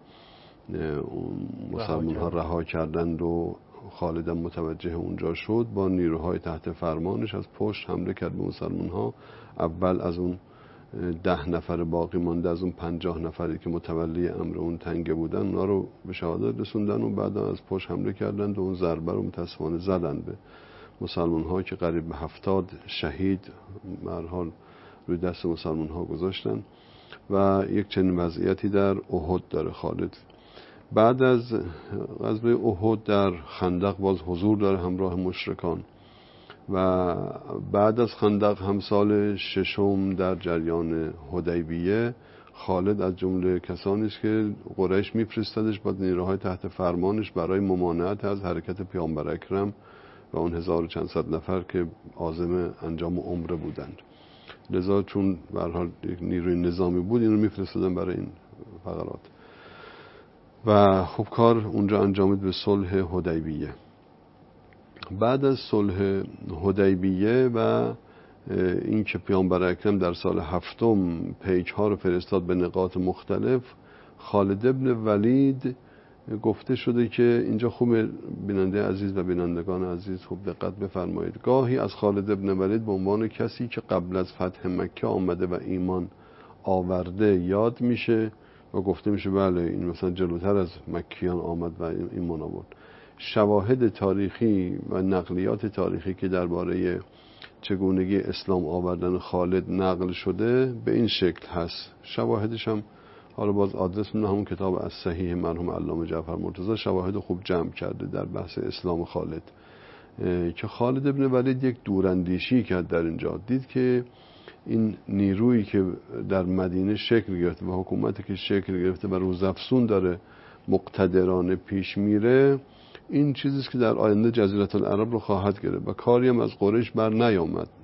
مسلمان ها رها کردند و خالد متوجه اونجا شد، با نیروهای تحت فرمانش از پشت حمله کرد به مسلمان ها. اول از اون 10 نفر باقی مانده، از اون 50 نفری که متولی امر اون تنگه بودن، اونا رو به شهادت رسوندن و بعد از پشت حمله کردند و اون ضربه رو متاسفانه زدند به مسلمان ها که قریب به 70 شهید به هر حال روی دست مسلمان ها گذاشتن و یک چنین وضعیتی در احد داره خالد. بعد از غزوه احد در خندق باز حضور داره همراه مشرکان و بعد از خندق هم سال 6 در جریان حدیبیه خالد از جمله کسانی است که قریش میفرستادش با نیروهای تحت فرمانش برای ممانعت از حرکت پیامبر اکرم و اون 1000 و چند صد نفر که عازم انجام عمره بودند. لذا چون به هر حال یک نیروی نظامی بود اینو میفرستادن برای این فقرات و خب کار اونجا انجامید به صلح حدیبیه. بعد از صلح حدیبیه و این که پیامبر اکرم در سال 7 پیک ها رو فرستاد به نقاط مختلف، خالد ابن ولید گفته شده که اینجا خوب بیننده عزیز و بینندگان عزیز خوب دقت بفرمایید، گاهی از خالد ابن ولید به عنوان کسی که قبل از فتح مکه آمده و ایمان آورده یاد میشه و گفته میشه بله این مثلا جلوتر از مکیان آمد و ایمان آورد. شواهد تاریخی و نقلیات تاریخی که درباره چگونگی اسلام آوردن خالد نقل شده به این شکل هست. شواهدش هم حالا باز آدرس من همون کتاب از صحیح مرحوم علامه جعفر مرتضی شواهد خوب جمع کرده در بحث اسلام خالد، که خالد ابن ولید یک دوراندیشی کرد در اینجا. دید که این نیرویی که در مدینه شکل گرفته و حکومتی که شکل گرفته و روزافزون داره مقتدرانه پیش میره، این چیزیست که در آینده جزیره العرب رو خواهد گرفت و کاری هم از قریش بر نیامد.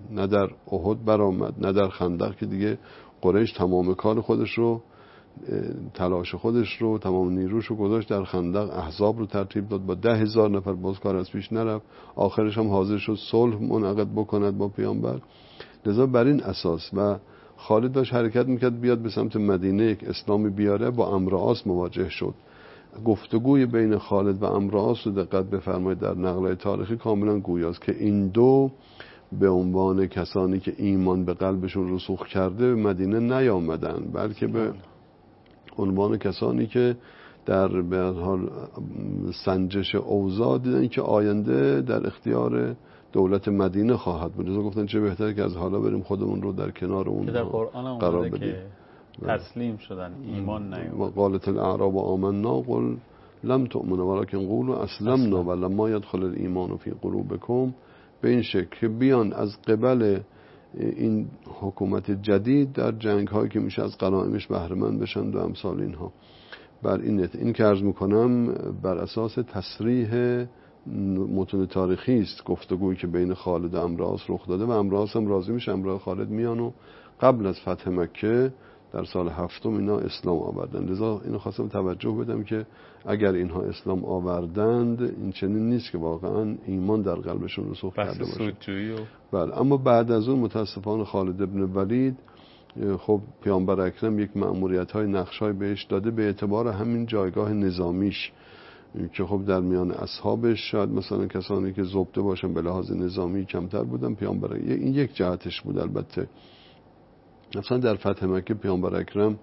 نه در احد برآمد نه در خندق که دیگه قریش تمام کار خودش رو، تلاش خودش رو، تمام نیروش رو گذاشت در خندق، احزاب رو ترتیب داد با 10,000 نفر، باز کار از پیش نرفت، آخرش هم حاضر شد صلح منعقد بکند با پیامبر. لذا بر این اساس و خالد داشت حرکت میکرد بیاد به سمت مدینه یک اسلامی بیاره، با عمرو عاص مواجه شد. گفتگوی بین خالد و عمرو عاص رو دقت بفرمایید در نقل‌های تاریخی کاملا گویاست که این دو به عنوان کسانی که ایمان به قلبشون رسوخ کرده به مدینه نیامدن، بلکه به عنوان کسانی که در به هر حال سنجش اوضاع دیدن که آینده در اختیار دولت مدینه خواهد بود. لذا گفتن چه بهتره که از حالا بریم خودمون رو در کنار اون قرار بدیم. که تسلیم شدن، ایمان نیومد. قالت الاعراب آمنا قل لم تؤمنوا ولکن قولوا اسلمنا ولما يدخل الايمان فی قلوبکم. به این شکل که بیان از قبل این حکومت جدید در جنگ هایی که میشه از غنایمش بهره مند بشن و امثال اینها. بر این که عرض میکنم بر اساس تصریح متون تاریخی است گفتگویی که بین خالد و عمرو عاص رخ داده و عمرو عاص هم راضی میشه. عمرو خالد میان و قبل از فتح مکه در سال 7 اینا اسلام آوردن. لذا اینو خواستم توجه بدم که اگر اینها اسلام آوردند این چنین نیست که واقعا ایمان در قلبشون رسوخ کرده باشه. بله، اما بعد از اون متاسفانه خالد ابن ولید خب پیامبر اکرم یک مأموریت‌های نقش‌های بهش داده به اعتبار همین جایگاه نظامیش که خب در میان اصحابش شاید مثلا کسانی که ضبطه باشن به لحاظ نظامی کمتر بودن. پیامبر این یک جهتش بود. البته مثلا در فتح مکه پیامبر اکرم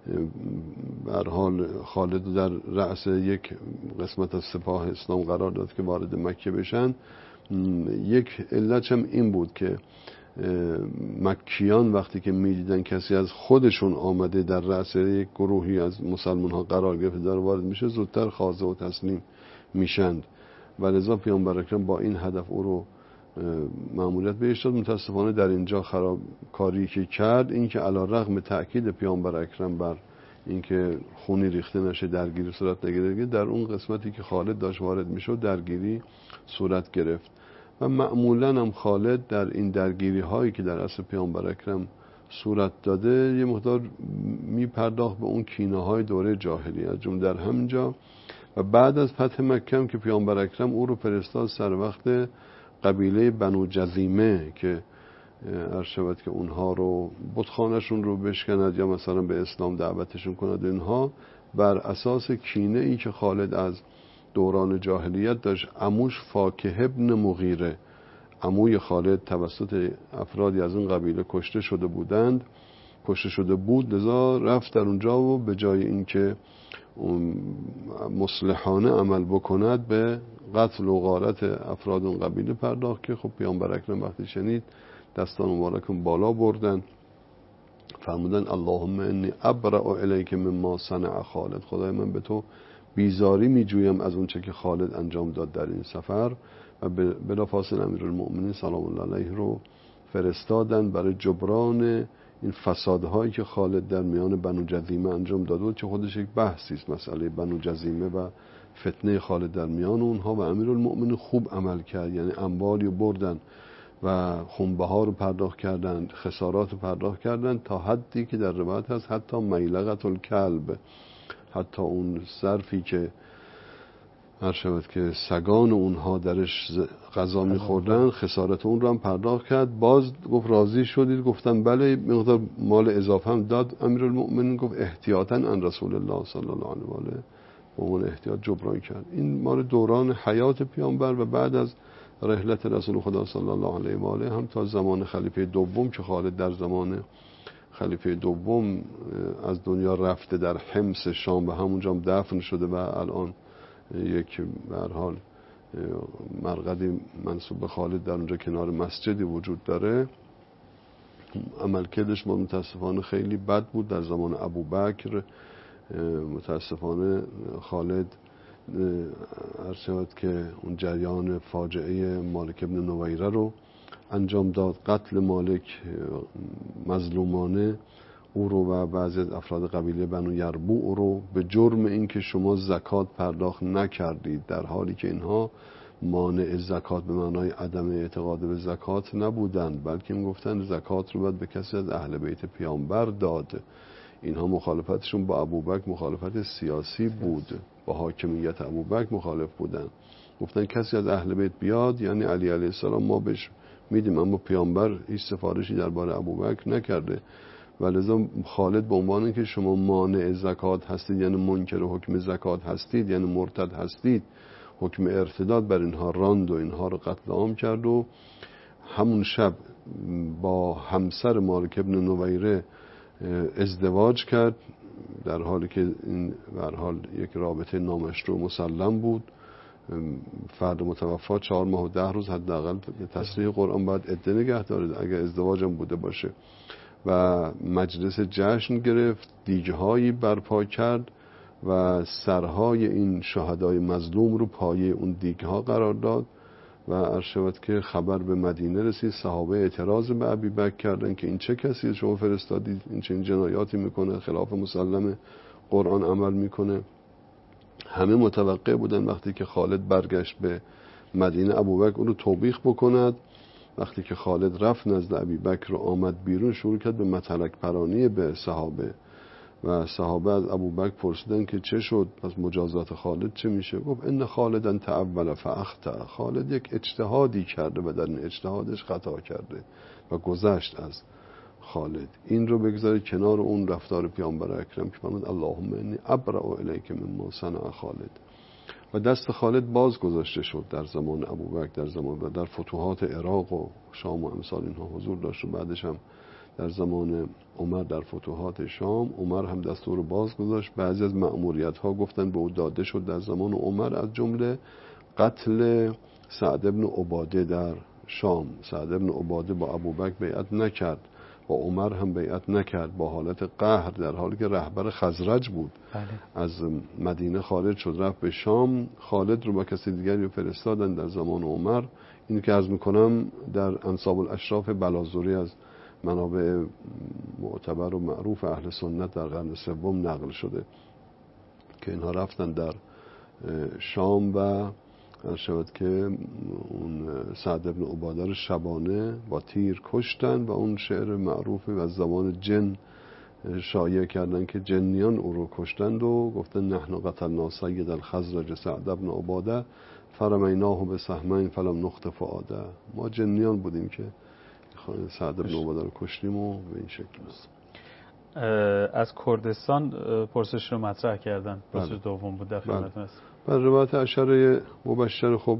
به هر حال خالد در رأس یک قسمت از سپاه اسلام قرار داد که وارد مکه بشن. یک علتش هم این بود که مکیان وقتی که میدیدن کسی از خودشون آمده در رأس یک گروهی از مسلمان ها قرار گرفته داره وارد میشه، زودتر خاضع و تسلیم میشند و لذا پیامبر اکرم با این هدف او رو مأموریت بهش داد. متاسفانه در اینجا خرابکاری که کرد این که علی رغم تأکید پیامبر اکرم بر اینکه خونی ریخته نشه، درگیری صورت نگیره، در اون قسمتی که خالد داشت وارد میشد درگیری صورت گرفت و معمولا هم خالد در این درگیری هایی که در اصل پیامبر اکرم صورت داده یه مقدار میپرداخت به اون کینه های دوره جاهلیت، جمله در همینجا. و بعد از فتح مکه که پیامبر اکرم او رو فرستاد سر وقت قبیله بنو جذیمه که عرض شود که اونها رو بتخانه‌شون رو بشکند یا مثلا به اسلام دعوتشون کند. اینها بر اساس کینه ای که خالد از دوران جاهلیت داشت. عموش فاکه ابن مغیره، عموی خالد توسط افرادی از این قبیله کشته شده بود. لذا رفت در اونجا و به جای اینکه مصلحانه عمل بکند به قتل و غارت افراد اون قبیله پرداخت که خب پیامبر اکرم وقتی شنید دستان مبارکم بالا بردن، فرمودن اللهم انی ابرأ الیک مما صنع خالد، خدای من به تو بیزاری می جویم از اون چه که خالد انجام داد در این سفر. و بلافاصله امیرالمؤمنین سلام الله علیه رو فرستادن برای جبران این فسادهایی که خالد در میان بنو جذیمه انجام داد بود، که خودش یک بحثی است مسئله بنو جذیمه و فتنه خالد در میان اونها. و امیرالمؤمنین خوب عمل کرد، یعنی اموالی بردن و خونبها رو پرداخت کردن، خسارات رو پرداخت کردن تا حدی که در روایت هست حتی میلغت الکلب، حتی اون ظرفی که هر شود که سگان اونها درش غذا میخوردن خسارت اون رو هم پرداخت کرد. باز گفت راضی شدید؟ گفتن بله. مقدار مال اضافه هم داد. امیرالمؤمنین گفت احتیاطاً ان رسول الله صلی الله علیه و آله با اون احتیاط جبران کرد. این مال دوران حیات پیامبر و بعد از رحلت رسول خدا صلی الله علیه و آله هم تا زمان خلیفه دوم که خالد در زمان خلیفه دوم از دنیا رفته در حمص شام و همونجا هم دفن شده و الان یک به هر حال مرقدی منسوب به خالد در اونجا کنار مسجدی وجود داره. عملکردش متاسفانه خیلی بد بود. در زمان ابوبکر متاسفانه خالد عرض شد که اون جریان فاجعه مالک ابن نویره رو انجام داد، قتل مالک مظلومانه او رو و بعضی از افراد قبیله بنو یربوع رو به جرم اینکه شما زکات پرداخت نکردید، در حالی که اینها مانع زکات به معنای عدم اعتقاد به زکات نبودند، بلکه میگفتن زکات رو باید به کسی از اهل بیت پیامبر داد. اینها مخالفتشون با ابوبکر مخالفت سیاسی بود، با حاکمیت ابوبکر مخالف بودن. گفتن کسی از اهل بیت بیاد یعنی علی علیه السلام ما بهش میدیم، اما پیامبر هیچ سفارشی درباره ابوبکر نکرده. ولذا خالد به عنوان اینکه شما مانع زکات هستید یعنی منکر حکم زکات هستید، یعنی مرتد هستید، حکم ارتداد بر اینها راند و اینها رو قتل عام کرد و همون شب با همسر مالک ابن نویره ازدواج کرد، در حالی که این به هر حال یک رابطه نامشروع مسلم بود. فرد متوفا 4 ماه و 10 روز حداقل به تصریح قرآن باید عده نگه داره اگر ازدواج هم بوده باشه. و مجلس جشن گرفت، دیگه‌هایی برپا کرد و سرهای این شهدای مظلوم رو پایه اون دیگها قرار داد و عرض شود که خبر به مدینه رسید. صحابه اعتراض به ابوبکر کردن که این چه کسی شما فرستادید، این چه جنایاتی میکنه، خلاف مسلم قرآن عمل میکنه. همه متوقع بودن وقتی که خالد برگشت به مدینه ابوبکر اون رو توبیخ بکند. وقتی که خالد رفت نزد ابوبکر و آمد بیرون، شروع کرد به متلک پرانی به صحابه و صحابه از ابوبکر پرسیدن که چه شد، پس مجازات خالد چه میشه؟ گفت ان خالدا تأول فاخطأ، خالد یک اجتهادی کرده و در این اجتهادش خطا کرده و گذشت از خالد. این رو بگذارید کنار اون رفتار پیامبر اکرم که فرمود اللهم انی ابرأ الیک مما صنع خالد. و دست خالد باز گذاشته شد در زمان ابوبکر، در زمان و در فتوحات عراق و شام و امثال اینها حضور داشت و بعدش هم در زمان عمر در فتوحات شام عمر هم دستور باز گذاشت. بعضی از مأموریت ها گفتن به او داده شد در زمان عمر، از جمله قتل سعد بن عباده در شام. سعد بن عباده با ابوبکر بیعت نکرد، با عمر هم بیعت نکرد، با حالت قهر در حالی که رهبر خزرج بود. بله. از مدینه خارج شد رفت به شام. خالد رو با کسی دیگری فرستادن در زمان عمر. این که عرض میکنم در انساب الاشراف بلازوری از منابع معتبر و معروف اهل سنت در قرن سوم نقل شده که اینها رفتن در شام و شود که اون سعد بن عباده رو شبانه با تیر کشتن و اون شعر معروفی و از زبان جن شایع کردن که جنیان او رو کشتند و گفتن نحن قتلنا سید الخزرج سعد بن عباده فرمیناه به سهمین فلم نخت فؤاده. ما جنیان بودیم که سعد بن عباده رو کشتیم و به این شکل است. از کردستان پرسش رو مطرح کردن. پرسش دوم بود در خدمتتون است. بر روایت عشره مبشر خب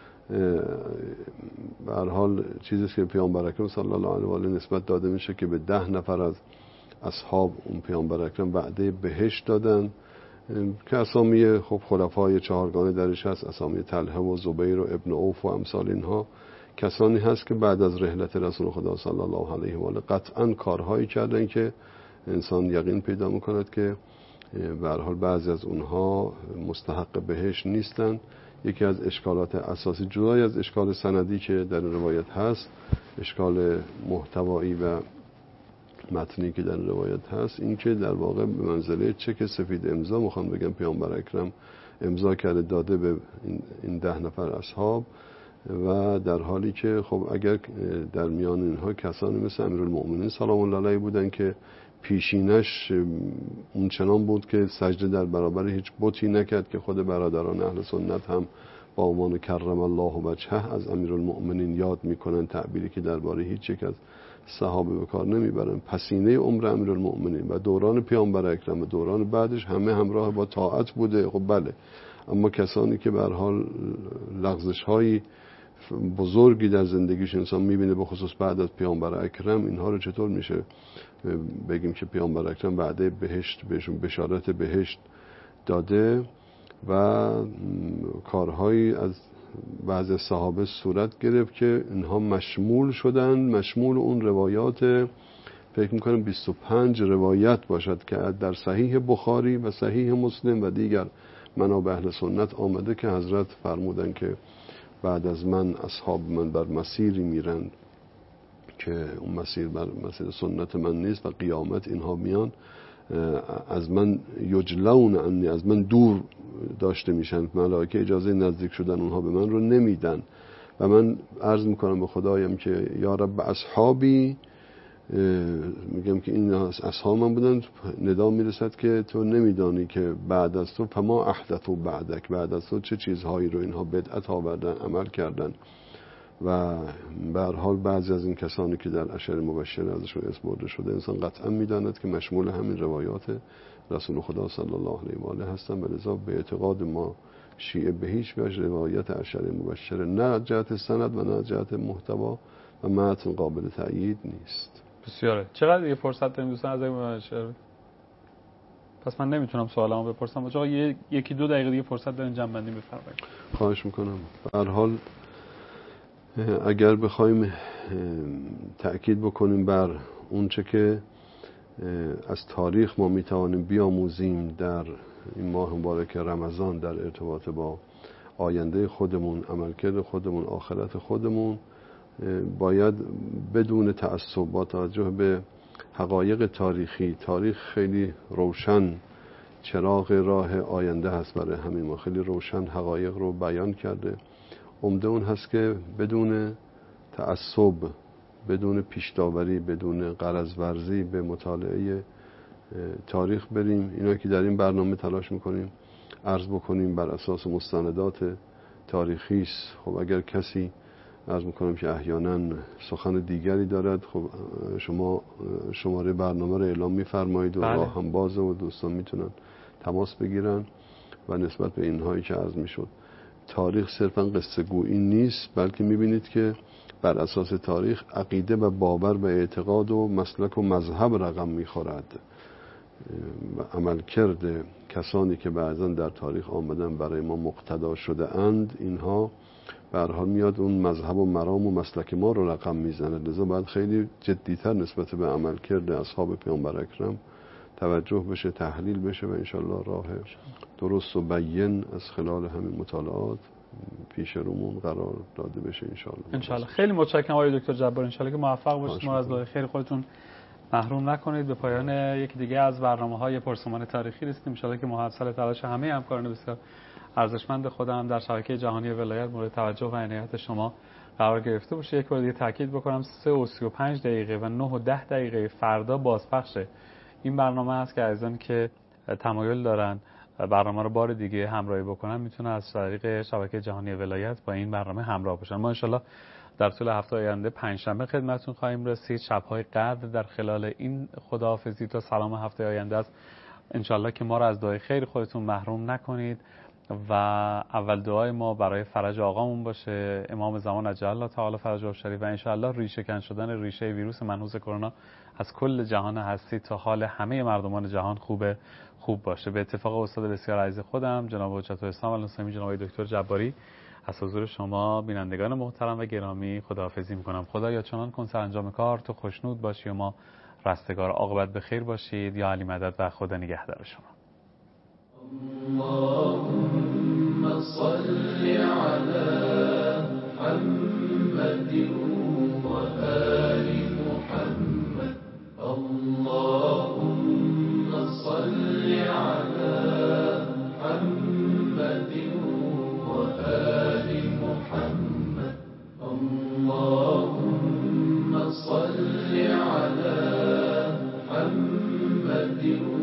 به هر حال چیزی که پیامبر اکرم صلی الله علیه و آله نسبت داده میشه که به 10 نفر از اصحاب اون پیامبر اکرم وعده بهشت دادن که اسامی خب خلفای چهارگانه درش هست، اسامی طلحه و زبیر و ابن عوف و امثال اینها. کسانی هست که بعد از رحلت رسول خدا صلی الله علیه و آله قطعا کارهایی کردن که انسان یقین پیدا میکند که به هر حال بعضی از اونها مستحق بهشت نیستن. یکی از اشکالات اساسی جدای از اشکال سندی که در روایت هست، اشکال محتوایی و متنی که در روایت هست، این که در واقع به منزله چک سفید امضا میخوام بگم پیامبر اکرم امضا کرده داده به این 10 نفر اصحاب و در حالی که خب اگر در میان اینها کسانی مثل امیرالمؤمنین سلام الله علیه بودن که پیشینش اون چنان بود که سجده در برابر هیچ بتی نکرد که خود برادران اهل سنت هم با عنوان کرم الله وجهه از امیرالمؤمنین یاد میکنن، تعبیری که درباره هیچ یک از صحابه به کار نمیبرن. پسینه عمر امیرالمؤمنین و دوران پیامبر اکرم و دوران بعدش همه همراه با طاعت بوده. خب بله، اما کسانی که به هر حال لغزش‌های بزرگی در زندگیش انسان میبینه به خصوص بعد از پیامبر اکرم، اینها رو چطور میشه بگیم که پیامبر اکرم وعده بهشت بهشون بشارت بهشت داده و کارهایی از بعضی صحابه صورت گرفت که اینها مشمول شدن، مشمول اون روایات فکر میکنم 25 روایت باشد که در صحیح بخاری و صحیح مسلم و دیگر منابع اهل سنت آمده که حضرت فرمودن که بعد از من اصحاب من بر مسیری میرن که اون مسیر بر مسیر سنت من نیست و قیامت اینها میان از من یجلون عنی، از من دور داشته میشن، ملائکه اجازه نزدیک شدن اونها به من رو نمیدن و من عرض میکنم به خدایم که یا رب اصحابی، میگم که این اصحاب من بودن، ندا میرسد که تو نمیدانی که بعد از تو فما احدثوا بعدک، بعد از تو چه چیزهایی رو اینها بدعت آوردن، عمل کردن. و به هر حال بعضی از این کسانی که در عشر مبشره ازشون اسم برده شده انسان قطعا میداند که مشمول همین روایات رسول خدا صلی الله علیه و آله هستن، و لذا به اعتقاد ما شیعه به هیچ وجه روایت عشر مبشره نه از جهت سند و نه از جهت محتوا و متن قابل تأیید نیست. بسیاره. چقدر دیگه فرصت داریم دوستان از این مبشر؟ پس من نمیتونم سوالامو بپرسم. آقا یکی دو دقیقه دیگه فرصت دارین جمع بندی بفرمایید. خواهش میکنم. به هر حال اگر بخوایم تأکید بکنیم بر اون چه که از تاریخ ما میتوانیم بیاموزیم در این ماه مبارک رمضان در ارتباط با آینده خودمون، عملکرد خودمون، آخرت خودمون، باید بدون تعصب با توجه به حقایق تاریخی، تاریخ خیلی روشن چراغ راه آینده هست برای همین ما، خیلی روشن حقایق رو بیان کرده. عمده اون هست که بدون تعصب، بدون پیش‌داوری، بدون غرض ورزی به مطالعه تاریخ بریم. اینا که در این برنامه تلاش میکنیم عرض بکنیم بر اساس مستندات تاریخی است. خب اگر کسی عرض میکنم که احیانا سخن دیگری دارد، خب شما شماره برنامه رو اعلام میفرمایید و راه هم بازه و دوستان میتونن تماس بگیرن. و نسبت به اینهایی که عرض میشد، تاریخ صرفا قصه گویی نیست، بلکه میبینید که بر اساس تاریخ عقیده و باور و اعتقاد و مسلک و مذهب رقم میخورد. عملکرد کسانی که بعضا در تاریخ آمدن برای ما مقتدا شده اند، اینها به هر حال میاد اون مذهب و مرام و مسلک ما رو رقم میزنه. لذا باید خیلی جدیتر نسبت به عملکرد اصحاب پیامبر اکرم توجه بشه، تحلیل بشه و انشالله راه درست و بیان از خلال همین مطالعات پیش رومون قرار داده بشه انشالله. خیلی متشکرم آقای دکتر جبار، انشالله که موفق باشید. ما از دعای خیر خودتون محروم نکنید. به پایان یکی دیگه از برنامه‌های پرسمان تاریخی رسیدیم. انشالله که محصل تلاش همه همکاران بسیار ارزشمند خودم در شبکه جهانی ولایت مورد توجه و عنایت شما قرار گرفته باشه. یک بار دیگه تاکید بکنم 3:35 دقیقه و 9:10 دقیقه فردا بازپخش این برنامه است که عزیزان که تمایل دارن برنامه رو بار دیگه همراهی بکنن میتونن از طریق شبکه جهانی ولایت با این برنامه همراه باشن. ما انشالله در طول هفته آینده پنجشنبه خدمتتون خواهیم رسید. شب‌های قدر در خلال این خداحافظی تا سلام هفته آینده است. انشالله که ما رو از دعای خیر خودتون محروم نکنید و اول دعای ما برای فرج آقامون باشه، امام زمان عجل الله تعالی فرجه الشریف، و انشالله ریشه کن شدن ریشه ویروس منحوس کرونا از کل جهان هستی تا حال همه مردمان جهان خوب باشه. به اتفاق استاد بسیار عزیز خودم جناب حجت الاسلام النصیمی، جناب دکتر جباری، از حضور شما بینندگان محترم و گرامی خداحافظی میکنم. خدایا چنان کن سرانجام کار تو خوشنود باشی و ما رستگار، عاقبت به خیر باشید. یا علی مدد و خدا نگهدار شما. اللهم صل على محمد وآل محمد. اللهم صل على محمد وآل محمد. اللهم صل على محمد